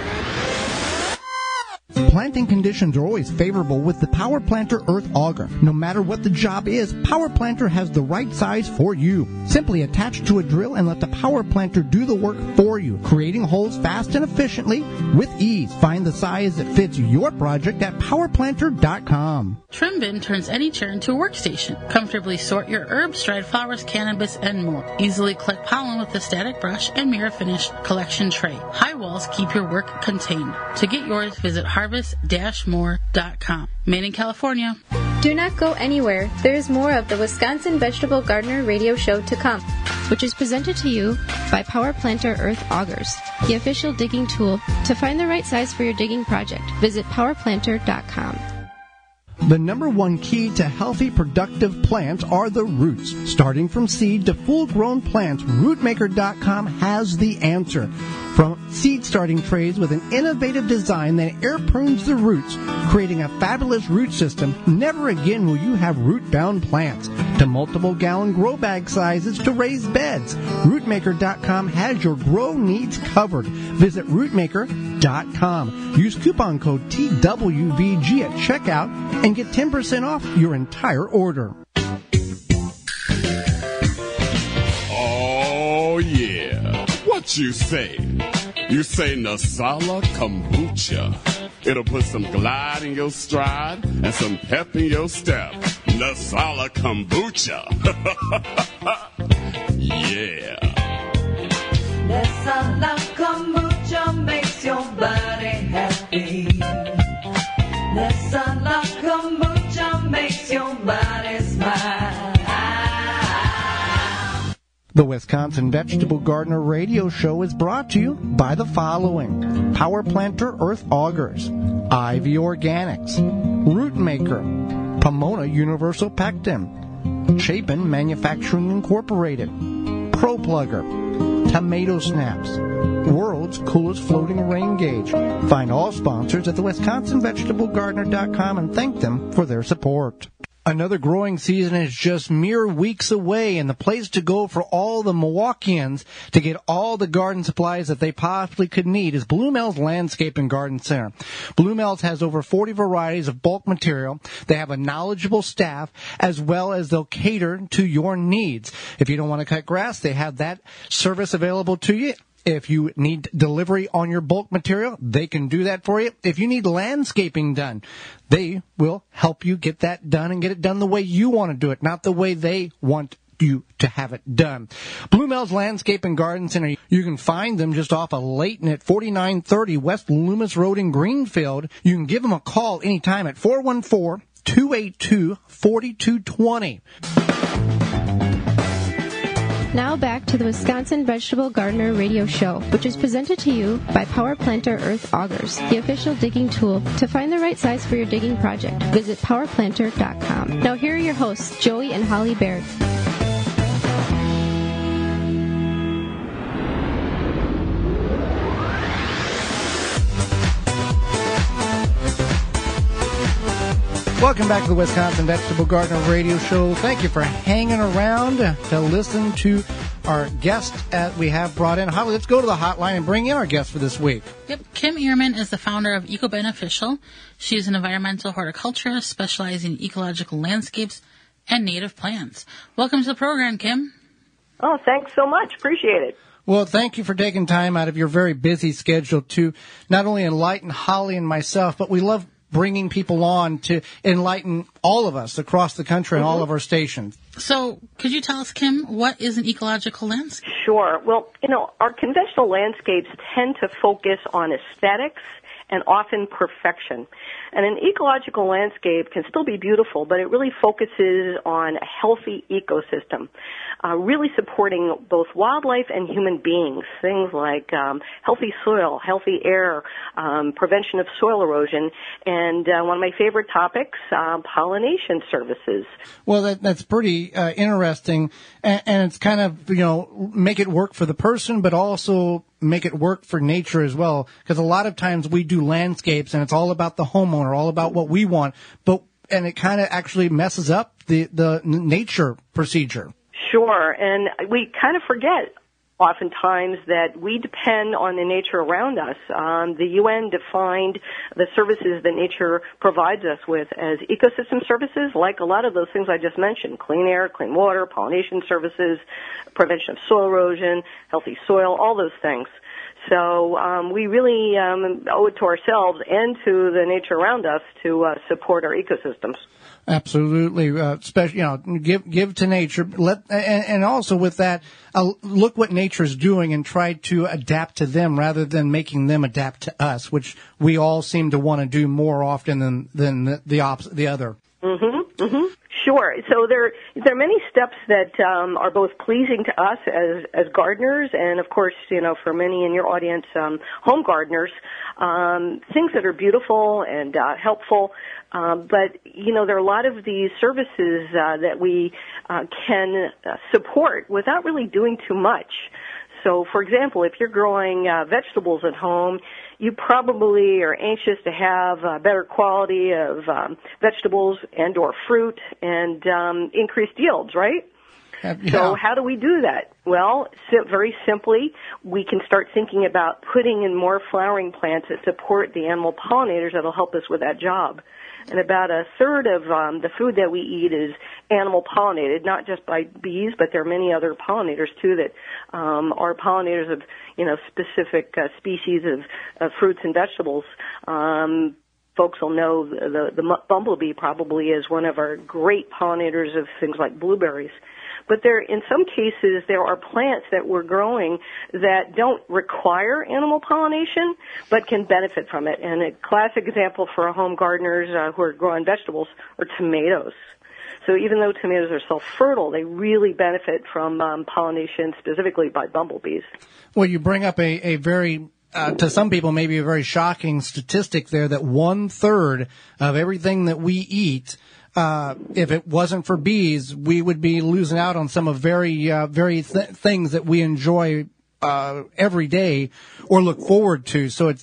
Planting conditions are always favorable with the Power Planter Earth Auger. No matter what the job is, Power Planter has the right size for you. Simply attach to a drill and let the Power Planter do the work for you, creating holes fast and efficiently with ease. Find the size that fits your project at Power Planter dot com. Trim Bin turns any chair into a workstation. Comfortably sort your herbs, dried flowers, cannabis, and more. Easily collect pollen with a static brush and mirror finish collection tray. High walls keep your work contained. To get yours, visit harvest dash more dot com. Made in California. Do not go anywhere. There is more of the Wisconsin Vegetable Gardener Radio Show to come, which is presented to you by Power Planter Earth Augers, the official digging tool. To find the right size for your digging project, visit Power Planter dot com. The number one key to healthy, productive plants are the roots. Starting from seed to full-grown plants, root maker dot com has the answer. From seed starting trays with an innovative design that air prunes the roots, creating a fabulous root system, never again will you have root-bound plants. To multiple gallon grow bag sizes to raised beds, root maker dot com has your grow needs covered. Visit root maker dot com. Use coupon code T W V G at checkout and get ten percent off your entire order. Oh, yeah. What you say? You say Nasala Kombucha. It'll put some glide in your stride and some pep in your step. Nasala Kombucha. Yeah. Nasala Kombucha makes your body happy. Nasala Kombucha makes your body smile. The Wisconsin Vegetable Gardener Radio Show is brought to you by the following: Power Planter Earth Augers, Ivy Organics, Root Maker, Pomona Universal Pectin, Chapin Manufacturing Incorporated, Pro Plugger, Tomato Snaps, World's Coolest Floating Rain Gauge. Find all sponsors at the Wisconsin Vegetable Gardener dot com and thank them for their support. Another growing season is just mere weeks away, and the place to go for all the Milwaukeeans to get all the garden supplies that they possibly could need is Blue Mel's Landscape and Garden Center. Blue Mel's has over forty varieties of bulk material. They have a knowledgeable staff, as well as they'll cater to your needs. If you don't want to cut grass, they have that service available to you. If you need delivery on your bulk material, they can do that for you. If you need landscaping done, they will help you get that done and get it done the way you want to do it, not the way they want you to have it done. Blue Mel's Landscape and Garden Center, you can find them just off of Layton at forty-nine thirty West Loomis Road in Greenfield. You can give them a call anytime at four one four, two eight two, four two two zero. Now back to the Wisconsin Vegetable Gardener Radio Show, which is presented to you by Power Planter Earth Augers, the official digging tool. To find the right size for your digging project, visit power planter dot com. Now here are your hosts, Joey and Holly Baird. Welcome back to the Wisconsin Vegetable Gardener Radio Show. Thank you for hanging around to listen to our guest that we have brought in. Holly, let's go to the hotline and bring in our guest for this week. Yep, Kim Ehrman is the founder of Eco Beneficial. She's an environmental horticulturist specializing in ecological landscapes and native plants. Welcome to the program, Kim. Oh, thanks so much. Appreciate it. Well, thank you for taking time out of your very busy schedule to not only enlighten Holly and myself, but we love bringing people on to enlighten all of us across the country and mm-hmm. all of our stations. So could you tell us, Kim, what is an ecological landscape? Sure. Well, you know, our conventional landscapes tend to focus on aesthetics and often perfection. And an ecological landscape can still be beautiful, but it really focuses on a healthy ecosystem, uh, really supporting both wildlife and human beings, things like um, healthy soil, healthy air, um, prevention of soil erosion, and uh, one of my favorite topics, uh, pollination services. Well, that, that's pretty uh, interesting, and, and it's kind of, you know, make it work for the person, but also make it work for nature as well, because a lot of times we do landscapes and it's all about the homeowner, all about what we want, but and it kind of actually messes up the the nature procedure. Sure, and we kind of forget oftentimes that we depend on the nature around us. Um, the U N defined the services that nature provides us with as ecosystem services, like a lot of those things I just mentioned: clean air, clean water, pollination services, prevention of soil erosion, healthy soil, all those things. So um, we really um, owe it to ourselves and to the nature around us to uh, support our ecosystems. Absolutely, uh, special. You know, give give to nature. Let and, and also with that, uh, look what nature's doing and try to adapt to them rather than making them adapt to us, which we all seem to want to do more often than than the the, opposite, the other. Mm-hmm. Mm-hmm. Sure. So there, there are many steps that um, are both pleasing to us as as gardeners, and of course, you know, for many in your audience, um, home gardeners, um, things that are beautiful and uh, helpful. Um, but you know, there are a lot of these services uh, that we uh, can uh, support without really doing too much. So, for example, if you're growing uh, vegetables at home, you probably are anxious to have a better quality of um, vegetables and or fruit and um, increased yields, right? Yeah. So how do we do that? Well, si- very simply, we can start thinking about putting in more flowering plants that support the animal pollinators that will help us with that job. And about a third of um, the food that we eat is animal pollinated, not just by bees, but there are many other pollinators too that um, are pollinators of, you know, specific uh, species of, of fruits and vegetables. Um, folks will know the, the, the bumblebee probably is one of our great pollinators of things like blueberries. But there, in some cases, there are plants that we're growing that don't require animal pollination, but can benefit from it. And a classic example for home gardeners uh, who are growing vegetables are tomatoes. So even though tomatoes are self-fertile, they really benefit from um, pollination, specifically by bumblebees. Well, you bring up a, a very Uh, to some people, maybe a very shocking statistic there that one third of everything that we eat, uh, if it wasn't for bees, we would be losing out on some of very, uh, very th- things that we enjoy, uh, every day or look forward to. So it's,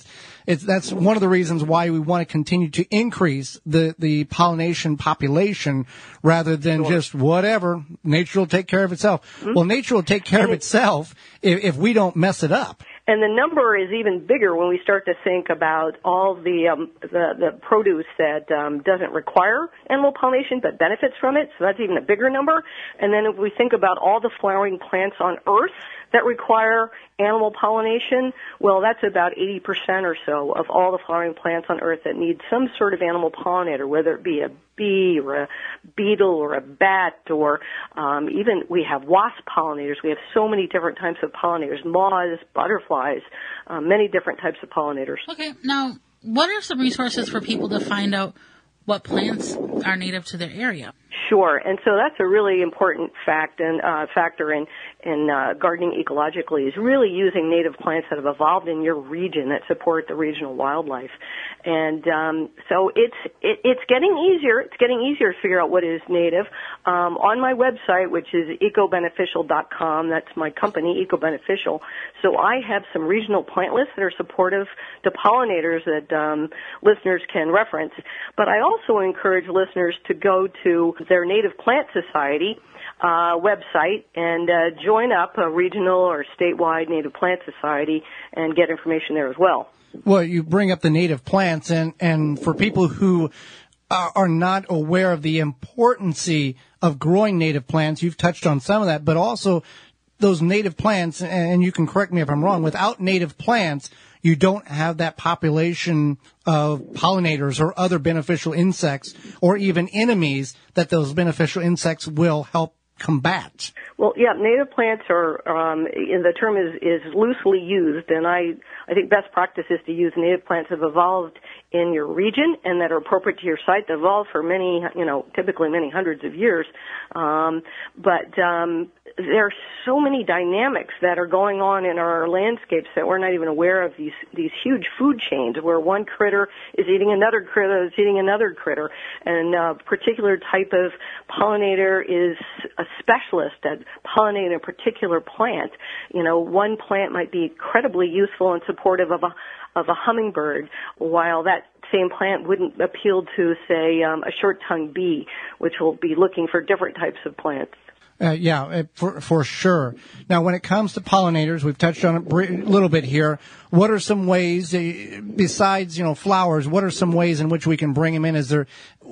it's, that's one of the reasons why we want to continue to increase the, the pollination population rather than Sure. just whatever. Nature will take care of itself. Mm-hmm. Well, nature will take care of itself if, if we don't mess it up. And the number is even bigger when we start to think about all the um, the, the produce that um, doesn't require animal pollination but benefits from it. So that's even a bigger number. And then if we think about all the flowering plants on Earth that require animal pollination, well, that's about eighty percent or so of all the flowering plants on Earth that need some sort of animal pollinator, whether it be a bee or a beetle or a bat or um, even we have wasp pollinators. We have so many different types of pollinators, moths, butterflies, uh, many different types of pollinators. Okay, now, what are some resources for people to find out what plants are native to their area? Sure, and so that's a really important fact and uh, factor in in uh, gardening ecologically is really using native plants that have evolved in your region that support the regional wildlife, and um, so it's it, it's getting easier. It's getting easier to figure out what is native. Um, on my website, which is eco beneficial dot com, that's my company, Eco Beneficial. So I have some regional plant lists that are supportive to pollinators that um, listeners can reference. But I also encourage listeners to go to their Native Plant Society uh, website and uh, join up a regional or statewide Native Plant Society and get information there as well. Well, you bring up the native plants, and, and for people who uh, are not aware of the importance of growing native plants, you've touched on some of that, but also those native plants, and you can correct me if I'm wrong, without native plants, you don't have that population of pollinators or other beneficial insects or even enemies that those beneficial insects will help combat. Well, yeah, native plants are, um, the term is, is loosely used, and I, I think best practice is to use native plants that have evolved in your region and that are appropriate to your site, that evolved for many, you know, typically many hundreds of years. Um, but um, there are so many dynamics that are going on in our landscapes that we're not even aware of, these these huge food chains where one critter is eating another critter is eating another critter, and a particular type of pollinator is a specialist at pollinating a particular plant. You know, one plant might be incredibly useful and supportive of a of a hummingbird, while that same plant wouldn't appeal to, say, um, a short-tongued bee, which will be looking for different types of plants. Uh, yeah, for for sure. Now, when it comes to pollinators, we've touched on it a little bit here. What are some ways, uh, besides, you know, flowers, what are some ways in which we can bring them in? Is there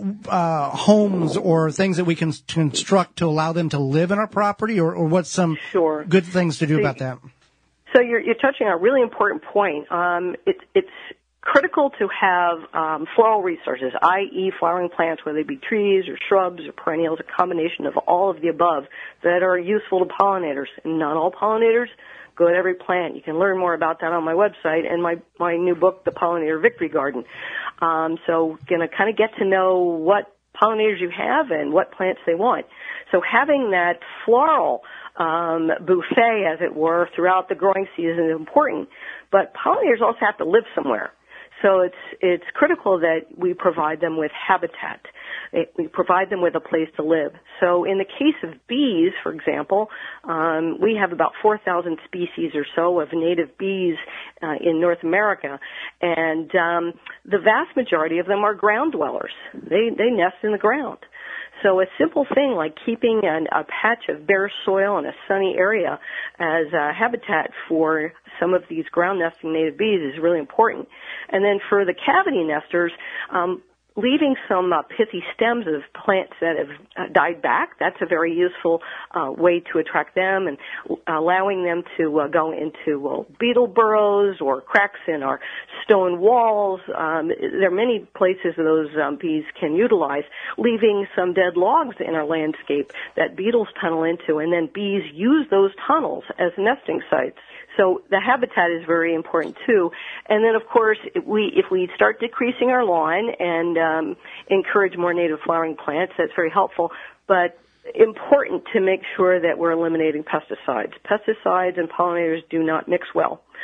uh, homes or things that we can construct to allow them to live in our property, or, or what's some sure. good things to do so, about that? So you're, you're touching on a really important point. Um, it's it's critical to have um, floral resources, that is flowering plants, whether they be trees or shrubs or perennials, a combination of all of the above that are useful to pollinators. And not all pollinators go at every plant. You can learn more about that on my website and my, my new book, The Pollinator Victory Garden. Um, so going to kind of get to know what pollinators you have and what plants they want. So having that floral um, buffet, as it were, throughout the growing season is important. But pollinators also have to live somewhere. So it's it's critical that we provide them with habitat. It, we provide them with a place to live. So in the case of bees, for example, um, we have about four thousand species or so of native bees uh, in North America, and um, the vast majority of them are ground dwellers. They they nest in the ground. So a simple thing like keeping an, a patch of bare soil in a sunny area as a habitat for some of these ground nesting native bees is really important. And then for the cavity nesters, um, leaving some uh, pithy stems of plants that have uh, died back, that's a very useful uh, way to attract them, and allowing them to uh, go into uh, beetle burrows or cracks in our stone walls. Um, there are many places those um, bees can utilize, leaving some dead logs in our landscape that beetles tunnel into, and then bees use those tunnels as nesting sites. So the habitat is very important too. And then, of course, if we if we start decreasing our lawn and um, encourage more native flowering plants, that's very helpful. But important to make sure that we're eliminating pesticides. Pesticides and pollinators do not mix well.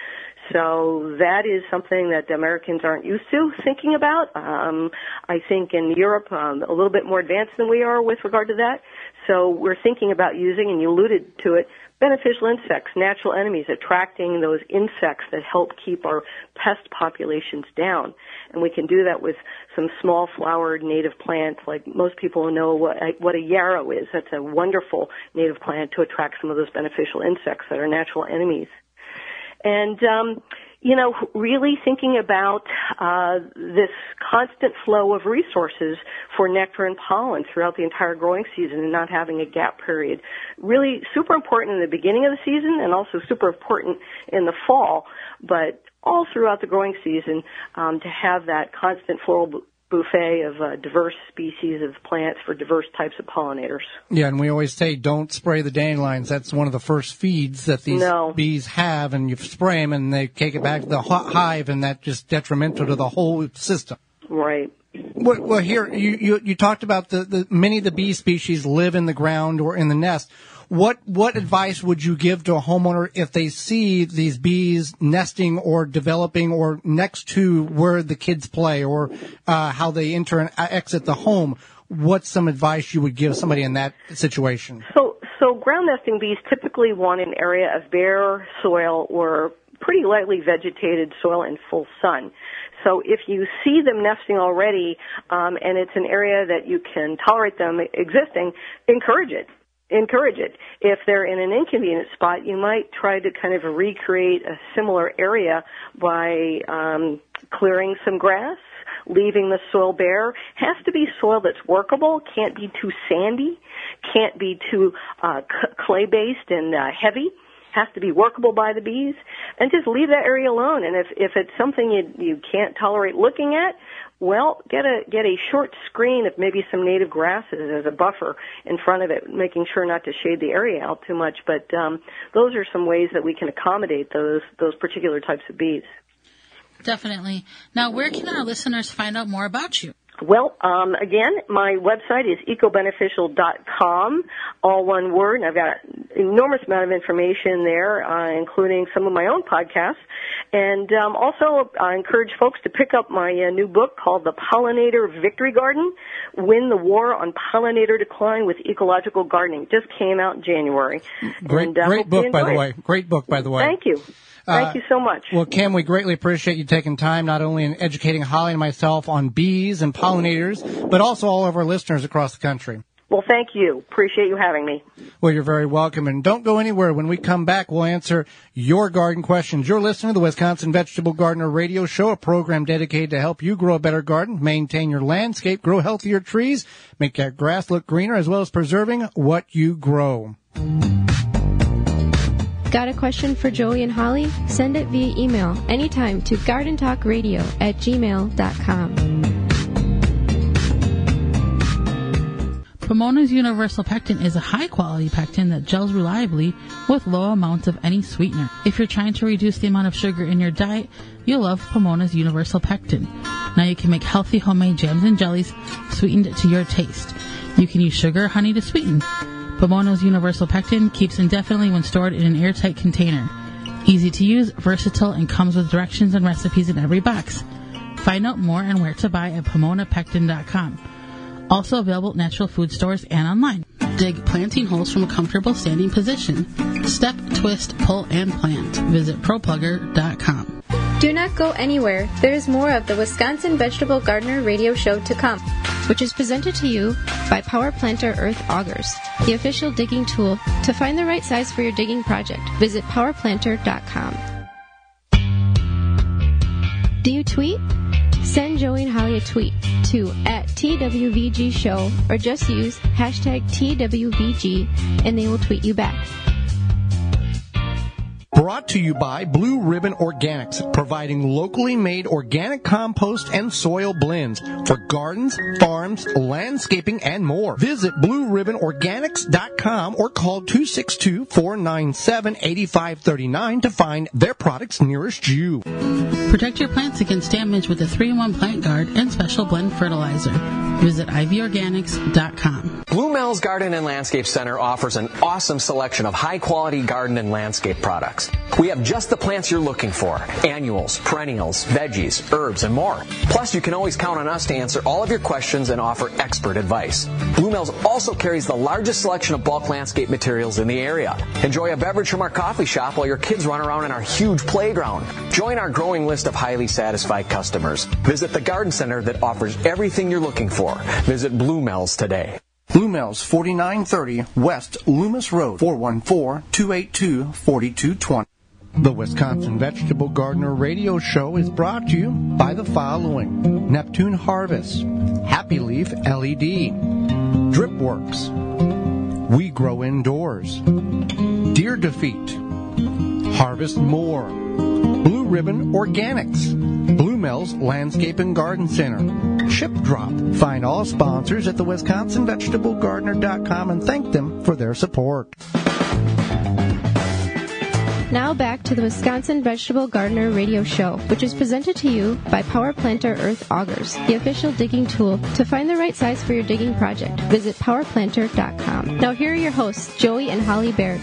So that is something that Americans aren't used to thinking about. Um, I think in Europe, um, a little bit more advanced than we are with regard to that. So we're thinking about using, and you alluded to it, beneficial insects, natural enemies, attracting those insects that help keep our pest populations down. And we can do that with some small flowered native plants, like most people know what a, what a yarrow is. That's a wonderful native plant to attract some of those beneficial insects that are natural enemies. And, um, you know, really thinking about uh, this constant flow of resources for nectar and pollen throughout the entire growing season and not having a gap period. Really super important in the beginning of the season and also super important in the fall, but all throughout the growing season um, to have that constant floral buffet of uh, diverse species of plants for diverse types of pollinators. Yeah, and we always say don't spray the dandelions. That's one of the first feeds that these no. bees have, and you spray them and they take it back to the hive, and that's just detrimental to the whole system. Right. Well, well here, you, you, you talked about the, the many of the bee species live in the ground or in the nest. What what advice would you give to a homeowner if they see these bees nesting or developing or next to where the kids play or uh, how they enter and exit the home? What's some advice you would give somebody in that situation? So, so ground nesting bees typically want an area of bare soil or pretty lightly vegetated soil in full sun. So if you see them nesting already um, and it's an area that you can tolerate them existing, encourage it. Encourage it. If they're in an inconvenient spot, you might try to kind of recreate a similar area by um, clearing some grass, leaving the soil bare. Has to be soil that's workable, can't be too sandy, can't be too uh, clay-based and uh, heavy. Has to be workable by the bees, and just leave that area alone. And if if it's something you you can't tolerate looking at, well, get a get a short screen of maybe some native grasses as a buffer in front of it, making sure not to shade the area out too much. But um, those are some ways that we can accommodate those those particular types of bees. Definitely. Now, where can our listeners find out more about you? Well, um, again, my website is ecobeneficial dot com, all one word. And I've got an enormous amount of information there, uh, including some of my own podcasts. And um, also, I encourage folks to pick up my uh, new book called The Pollinator Victory Garden, Win the War on Pollinator Decline with Ecological Gardening. Just came out in January. Great, and, uh, great book, by the it. way. Great book, by the way. Thank you. Thank Uh, you so much. Well, Kim, we greatly appreciate you taking time not only in educating Holly and myself on bees and pollinators, but also all of our listeners across the country. Well, thank you. Appreciate you having me. Well, you're very welcome. And don't go anywhere. When we come back, we'll answer your garden questions. You're listening to the Wisconsin Vegetable Gardener Radio Show, a program dedicated to help you grow a better garden, maintain your landscape, grow healthier trees, make your grass look greener, as well as preserving what you grow. Got a question for Joey and Holly? Send it via email anytime to garden talk radio at gmail dot com. Pomona's Universal Pectin is a high-quality pectin that gels reliably with low amounts of any sweetener. If you're trying to reduce the amount of sugar in your diet, you'll love Pomona's Universal Pectin. Now you can make healthy homemade jams and jellies sweetened to your taste. You can use sugar or honey to sweeten. Pomona's Universal Pectin keeps indefinitely when stored in an airtight container. Easy to use, versatile, and comes with directions and recipes in every box. Find out more and where to buy at pomona pectin dot com. Also available at natural food stores and online. Dig planting holes from a comfortable standing position. Step, twist, pull, and plant. Visit pro plugger dot com. Do not go anywhere. There is more of the Wisconsin Vegetable Gardener Radio Show to come, which is presented to you by Power Planter Earth Augers, the official digging tool. To find the right size for your digging project, visit power planter dot com. Do you tweet? Send Joey and Holly a tweet to at T W V G Show or just use hashtag T W V G and they will tweet you back. Brought to you by Blue Ribbon Organics, providing locally made organic compost and soil blends for gardens, farms, landscaping, and more. Visit blue ribbon organics dot com or call two six two, four nine seven, eight five three nine to find their products nearest you. Protect your plants against damage with a three in one plant guard and special blend fertilizer. Visit I V organics dot com. Blue Mel's Garden and Landscape Center offers an awesome selection of high-quality garden and landscape products. products. We have just the plants you're looking for: annuals, perennials, veggies, herbs, and more. Plus, you can always count on us to answer all of your questions and offer expert advice. Blue Mills also carries the largest selection of bulk landscape materials in the area. Enjoy a beverage from our coffee shop while your kids run around in our huge playground. Join our growing list of highly satisfied customers. Visit the garden center that offers everything you're looking for. Visit Blue Mills today. Blue Mills, forty-nine thirty West Loomis Road, four one four, two eight two, four two two zero. The Wisconsin Vegetable Gardener Radio Show is brought to you by the following: Neptune Harvest, Happy Leaf L E D, Dripworks, We Grow Indoors, Deer Defeat, Harvest More, Blue Ribbon Organics, Blue Mills Landscape and Garden Center, Chip Drop. Find all sponsors at the Wisconsin Vegetable Gardener dot com and thank them for their support. Now back to the Wisconsin Vegetable Gardener Radio Show, which is presented to you by Power Planter Earth Augers, the official digging tool. To find the right size for your digging project, visit power planter dot com. Now here are your hosts, Joey and Holly Baird.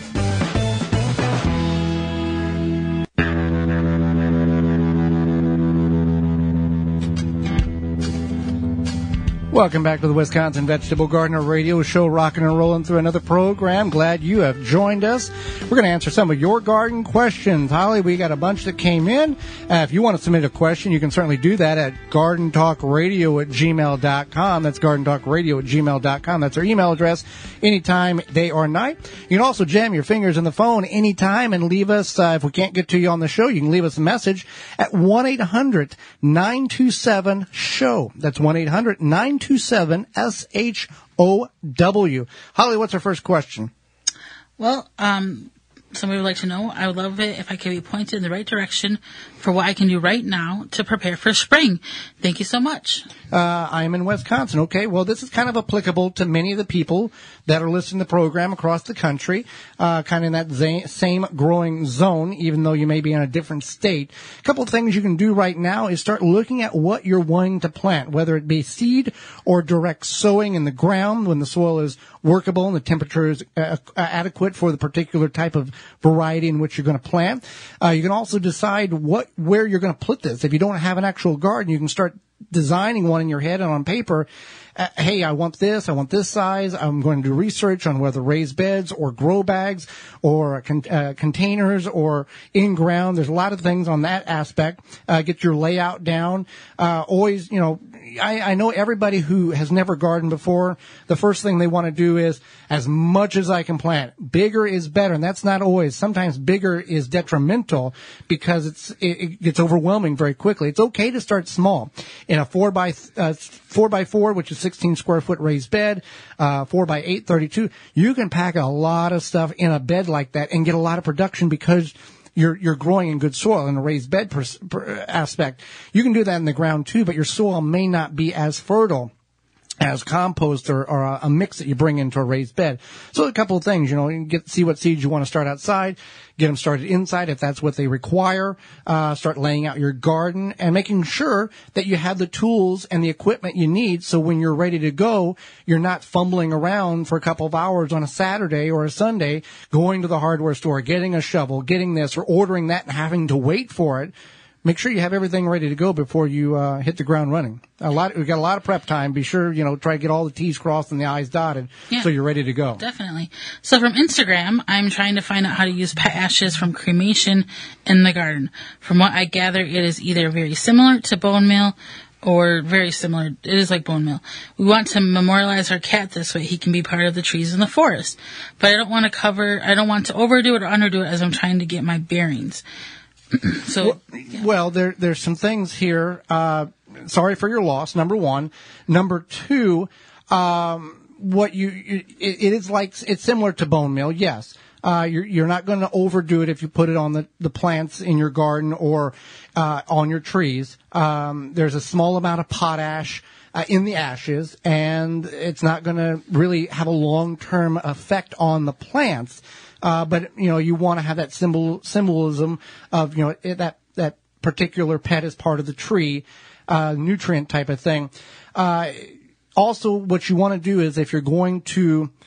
Welcome back to the Wisconsin Vegetable Gardener Radio Show, rocking and rolling through another program. Glad you have joined us. We're going to answer some of your garden questions. Holly, we got a bunch that came in. Uh, if you want to submit a question, you can certainly do that at garden talk radio at gmail dot com. That's garden talk radio at gmail dot com. That's our email address, anytime, day or night. You can also jam your fingers in the phone anytime and leave us, uh, if we can't get to you on the show, you can leave us a message at one eight hundred nine two seven show. That's one eight hundred nine two seven S H O W. Holly, what's our first question? Well, um, somebody would like to know, I would love it if I could be pointed in the right direction for what I can do right now to prepare for spring. Thank you so much. Uh, I'm in Wisconsin. Okay, well, this is kind of applicable to many of the people that are listening to the program across the country, uh, kind of in that za- same growing zone, even though you may be in a different state. A couple of things you can do right now is start looking at what you're wanting to plant, whether it be seed or direct sowing in the ground when the soil is workable and the temperature is uh, adequate for the particular type of variety in which you're going to plant. Uh, you can also decide what where you're going to put this. If you don't have an actual garden, you can start designing one in your head and on paper. Uh, hey, I want this, I want this size. I'm going to do research on whether raised beds or grow bags or con- uh, containers or in ground. There's a lot of things on that aspect. Uh, get your layout down. Uh, always, you know, I, I know everybody who has never gardened before, the first thing they want to do is as much as I can plant. Bigger is better, and that's not always. Sometimes bigger is detrimental because it's it, it gets overwhelming very quickly. It's okay to start small. In a four by uh, four by four, which is sixteen square foot raised bed, uh, four by eight, thirty-two, you can pack a lot of stuff in a bed like that and get a lot of production because You're, you're growing in good soil in a raised bed per, per aspect. You can do that in the ground too, but your soil may not be as fertile as compost or, or a, a mix that you bring into a raised bed. So a couple of things, you know, you get see what seeds you want to start outside, get them started inside if that's what they require, uh, start laying out your garden and making sure that you have the tools and the equipment you need so when you're ready to go, you're not fumbling around for a couple of hours on a Saturday or a Sunday, going to the hardware store, getting a shovel, getting this or ordering that and having to wait for it. Make sure you have everything ready to go before you uh, hit the ground running. A lot, we've got a lot of prep time. Be sure, you know, try to get all the T's crossed and the I's dotted yeah, so you're ready to go. Definitely. So from Instagram, I'm trying to find out how to use pet ashes from cremation in the garden. From what I gather, it is either very similar to bone meal or very similar. It is like bone meal. We want to memorialize our cat this way. He can be part of the trees in the forest. But I don't want to cover, I don't want to overdo it or underdo it as I'm trying to get my bearings. So, well, yeah. well, there, there's some things here. Uh, sorry for your loss, number one. Number two, um, what you, you it, it is like, it's similar to bone meal, yes. Uh, you're, you're not going to overdo it if you put it on the, the plants in your garden or, uh, on your trees. Um, there's a small amount of potash, uh, in the ashes, and it's not going to really have a long-term effect on the plants. Uh, but, you know, you want to have that symbol, symbolism of, you know, it, that, that particular pet is part of the tree, uh, nutrient type of thing. Uh, also what you want to do is if you're going to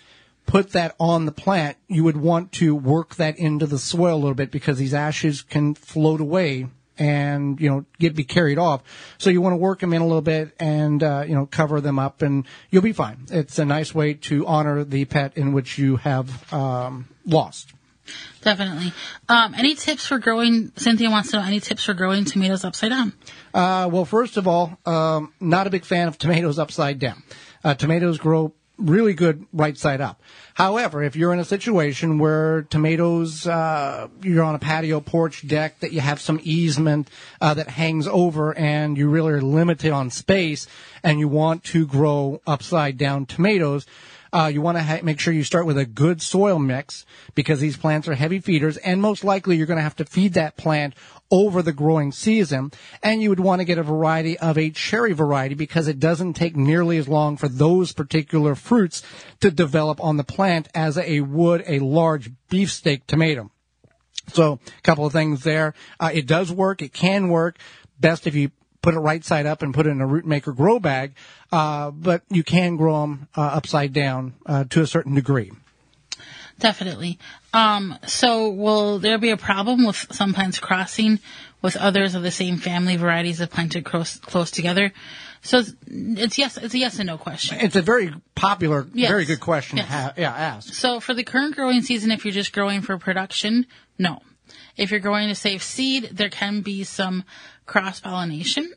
put that on the plant, you would want to work that into the soil a little bit because these ashes can float away and, you know, get be carried off. So you want to work them in a little bit and, uh, you know, cover them up, and you'll be fine. It's a nice way to honor the pet in which you have um, lost. Definitely. Um, any tips for growing, Cynthia wants to know, any tips for growing tomatoes upside down? Uh, well, first of all, um, not a big fan of tomatoes upside down. Uh, tomatoes grow really good right side up. However, if you're in a situation where tomatoes, uh, you're on a patio porch deck that you have some easement uh, that hangs over and you really are limited on space and you want to grow upside down tomatoes, Uh, you want to ha- make sure you start with a good soil mix because these plants are heavy feeders, and most likely you're going to have to feed that plant over the growing season. And you would want to get a variety of a cherry variety because it doesn't take nearly as long for those particular fruits to develop on the plant as it would a large beefsteak tomato. So a couple of things there. Uh, it does work. It can work. Best if you put it right side up and put it in a root maker grow bag, uh, but you can grow them uh, upside down uh, to a certain degree. Definitely. Um, so will there be a problem with some plants crossing with others of the same family varieties of planted close, close together? So it's, it's yes, it's a yes and no question. It's a very popular, Yes. very good question Yes. to ha- yeah, ask. So for the current growing season, if you're just growing for production, no. If you're growing to save seed, there can be some cross-pollination.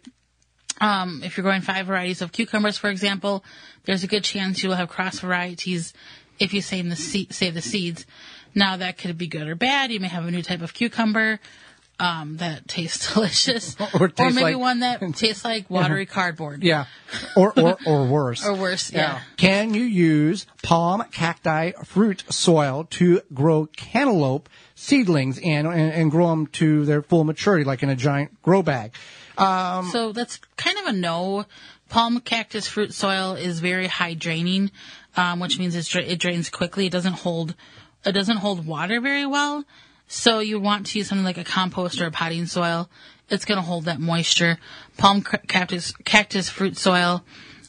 Um, if you're growing five varieties of cucumbers, for example, there's a good chance you'll have cross varieties if you save the, se- save the seeds. Now, that could be good or bad. You may have a new type of cucumber um, that tastes delicious. Or, or tastes maybe like- one that tastes like watery cardboard. Yeah, or or, or worse. Or worse, yeah. Can you use palm cacti fruit soil to grow cantaloupe seedlings in and, and grow them to their full maturity, like in a giant grow bag? Um, So that's kind of a no. Palm cactus fruit soil is very high draining, um, which means it's, dra- it drains quickly. It doesn't hold, it doesn't hold water very well. So you want to use something like a compost or a potting soil. It's going to hold that moisture. Palm ca- cactus cactus fruit soil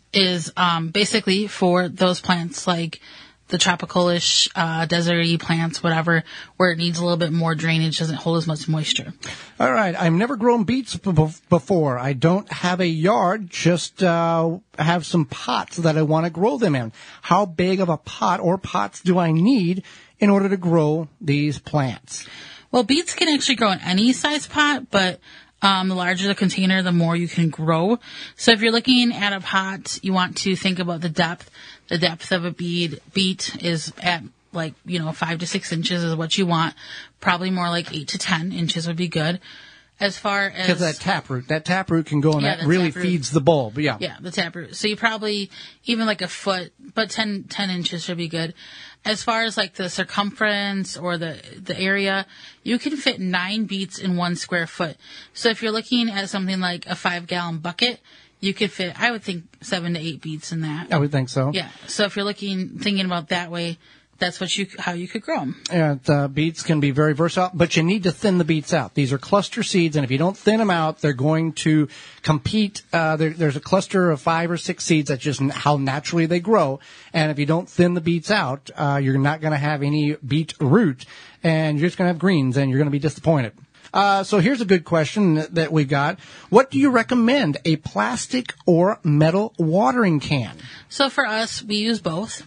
is um, basically for those plants like the tropical-ish, uh, deserty plants, whatever, where it needs a little bit more drainage, doesn't hold as much moisture. All right. I've never grown beets b- b- before. I don't have a yard, just uh, have some pots that I want to grow them in. How big of a pot or pots do I need in order to grow these plants? Well, beets can actually grow in any size pot, but um, the larger the container, the more you can grow. So if you're looking at a pot, you want to think about the depth. The depth of a beet, beet is at like, you know, five to six inches is what you want. Probably more like eight to ten inches would be good. As far as... Because that taproot, that taproot can go and Yeah, that the really taproot. feeds the bulb. Yeah. Yeah, the taproot. So you probably, even like a foot, but ten, ten inches should be good. As far as like the circumference or the, the area, you can fit nine beets in one square foot. So if you're looking at something like a five gallon bucket, you could fit, I would think, seven to eight beets in that. I would think so. Yeah. So if you're looking, thinking about that way, that's what you, how you could grow them. And uh, beets can be very versatile, but you need to thin the beets out. These are cluster seeds, and if you don't thin them out, they're going to compete. Uh, there, there's a cluster of five or six seeds. That's just n- how naturally they grow. And if you don't thin the beets out, uh, you're not going to have any beet root, and you're just going to have greens, and you're going to be disappointed. Uh, so here's a good question that, that we got. What do you recommend, a plastic or metal watering can? So for us, we use both.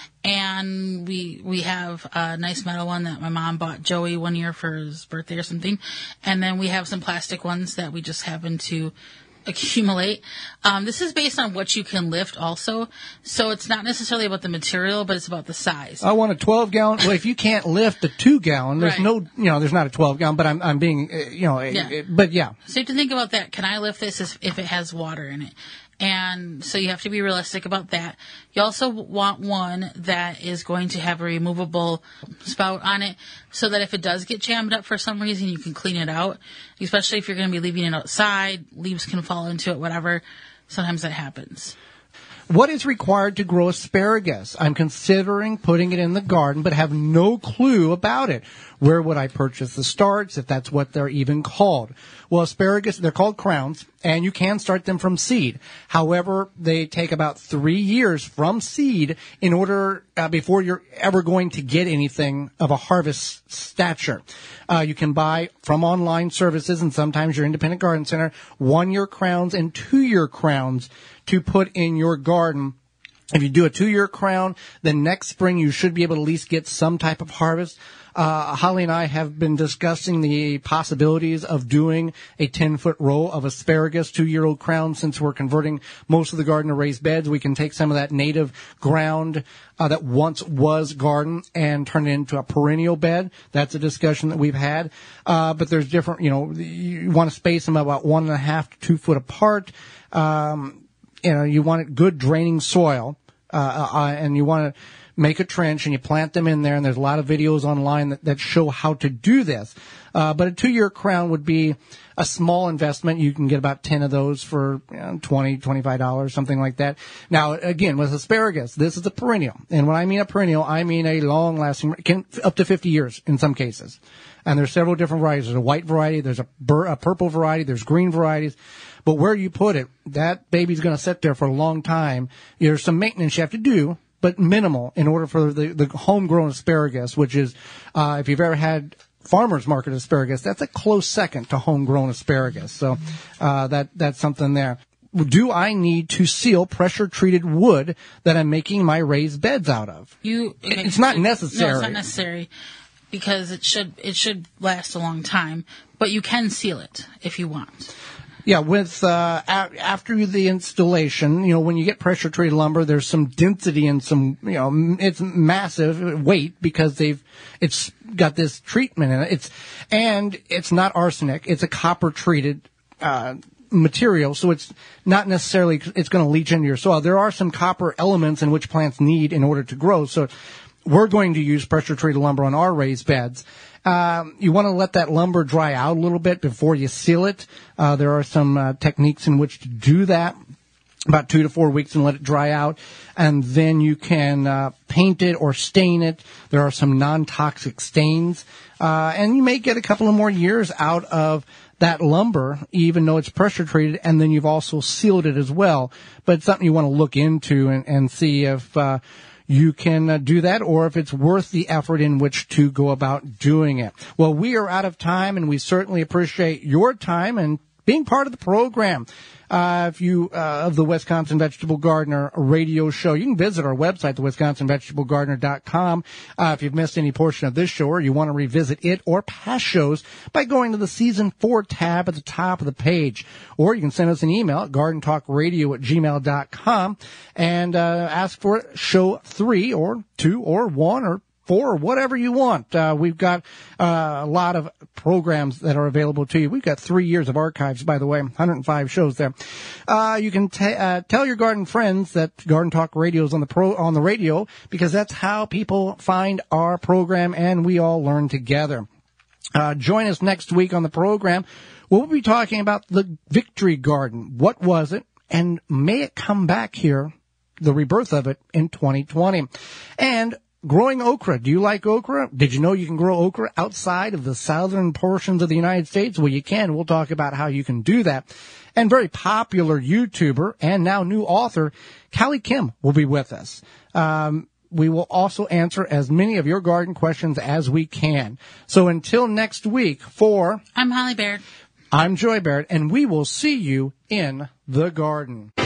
And we we have a nice metal one that my mom bought Joey one year for his birthday or something. And then we have some plastic ones that we just happen to accumulate. Um, this is based on what you can lift also. So it's not necessarily about the material, but it's about the size. I want a twelve gallon. Well, if you can't lift a two gallon, there's Right. no, you know, there's not a twelve gallon, but I'm, I'm being, uh, you know, Yeah. uh, but yeah. So you have to think about that. Can I lift this if if it has water in it? And so you have to be realistic about that. You also want one that is going to have a removable spout on it so that if it does get jammed up for some reason, you can clean it out. Especially if you're going to be leaving it outside, leaves can fall into it, whatever. Sometimes that happens. What is required to grow asparagus? I'm considering putting it in the garden, but have no clue about it. Where would I purchase the starts, if that's what they're even called? Well, asparagus, they're called crowns. and you can start them from seed. However, they take about three years from seed in order uh, before you're ever going to get anything of a harvest stature. Uh, you can buy from online services and sometimes your independent garden center one-year crowns and two-year crowns to put in your garden. If you do a two-year crown, then next spring you should be able to at least get some type of harvest. Uh, Holly and I have been discussing the possibilities of doing a ten-foot row of asparagus two-year-old crown. Since we're converting most of the garden to raised beds, we can take some of that native ground uh, that once was garden and turn it into a perennial bed. That's a discussion that we've had. Uh, but there's different, you know, you want to space them about one and a half to two foot apart. Um, you know, you want it good draining soil, uh, uh, and you want to make a trench and you plant them in there, and there's a lot of videos online that, that show how to do this. Uh, but a two-year crown would be a small investment. You can get about ten of those for you know, twenty dollars, twenty-five dollars, something like that. Now, again, with asparagus, this is a perennial. And when I mean a perennial, I mean a long-lasting, can, up to fifty years in some cases. And there's several different varieties. There's a white variety, there's a, bur- a purple variety, there's green varieties. But where you put it, that baby's going to sit there for a long time. There's some maintenance you have to do, but minimal in order for the, the homegrown asparagus, which is, uh, if you've ever had farmer's market asparagus, that's a close second to homegrown asparagus. So, uh, that, that's something there. Do I need to seal pressure treated wood that I'm making my raised beds out of? You, it's not necessary. No, it's not necessary because it should, it should last a long time, but you can seal it if you want. Yeah, with uh, a- after the installation, you know, when you get pressure treated lumber, there's some density and some, you know, m- it's massive weight because they've it's got this treatment in it. It's and it's not arsenic; it's a copper treated uh, material, so it's not necessarily it's going to leach into your soil. There are some copper elements in which plants need in order to grow. So we're going to use pressure treated lumber on our raised beds. Um, you want to let that lumber dry out a little bit before you seal it. Uh, there are some uh, techniques in which to do that. About two to four weeks and let it dry out. And then you can uh, paint it or stain it. There are some non-toxic stains. Uh, and you may get a couple of more years out of that lumber, even though it's pressure treated, and then you've also sealed it as well. But it's something you want to look into and, and see if uh, you can uh, do that, or if it's worth the effort in which to go about doing it. Well, we are out of time, and we certainly appreciate your time and being part of the program. Uh, if you, uh, of the Wisconsin Vegetable Gardener radio show, you can visit our website, the wisconsin vegetable gardener dot com. Uh, if you've missed any portion of this show or you want to revisit it or past shows by going to the season four tab at the top of the page. Or you can send us an email at garden talk radio at gmail dot com and, uh, ask for show three or two or one or four or whatever you want. Uh, we've got uh, a lot of programs that are available to you. We've got three years of archives, by the way, one hundred five shows there. Uh, you can t- uh, tell your garden friends that Garden Talk Radio is on the pro on the radio, because that's how people find our program and we all learn together. Uh, join us next week on the program. We'll be talking about the Victory Garden. What was it? And may it come back here, the rebirth of it, in twenty twenty. And growing okra. Do you like okra? Did you know you can grow okra outside of the southern portions of the United States? Well, you can. We'll talk about how you can do that. And very popular YouTuber and now new author, Callie Kim, will be with us. Um, we will also answer as many of your garden questions as we can. So until next week, for... I'm Holly Baird. I'm Joy Baird, and we will see you in the garden.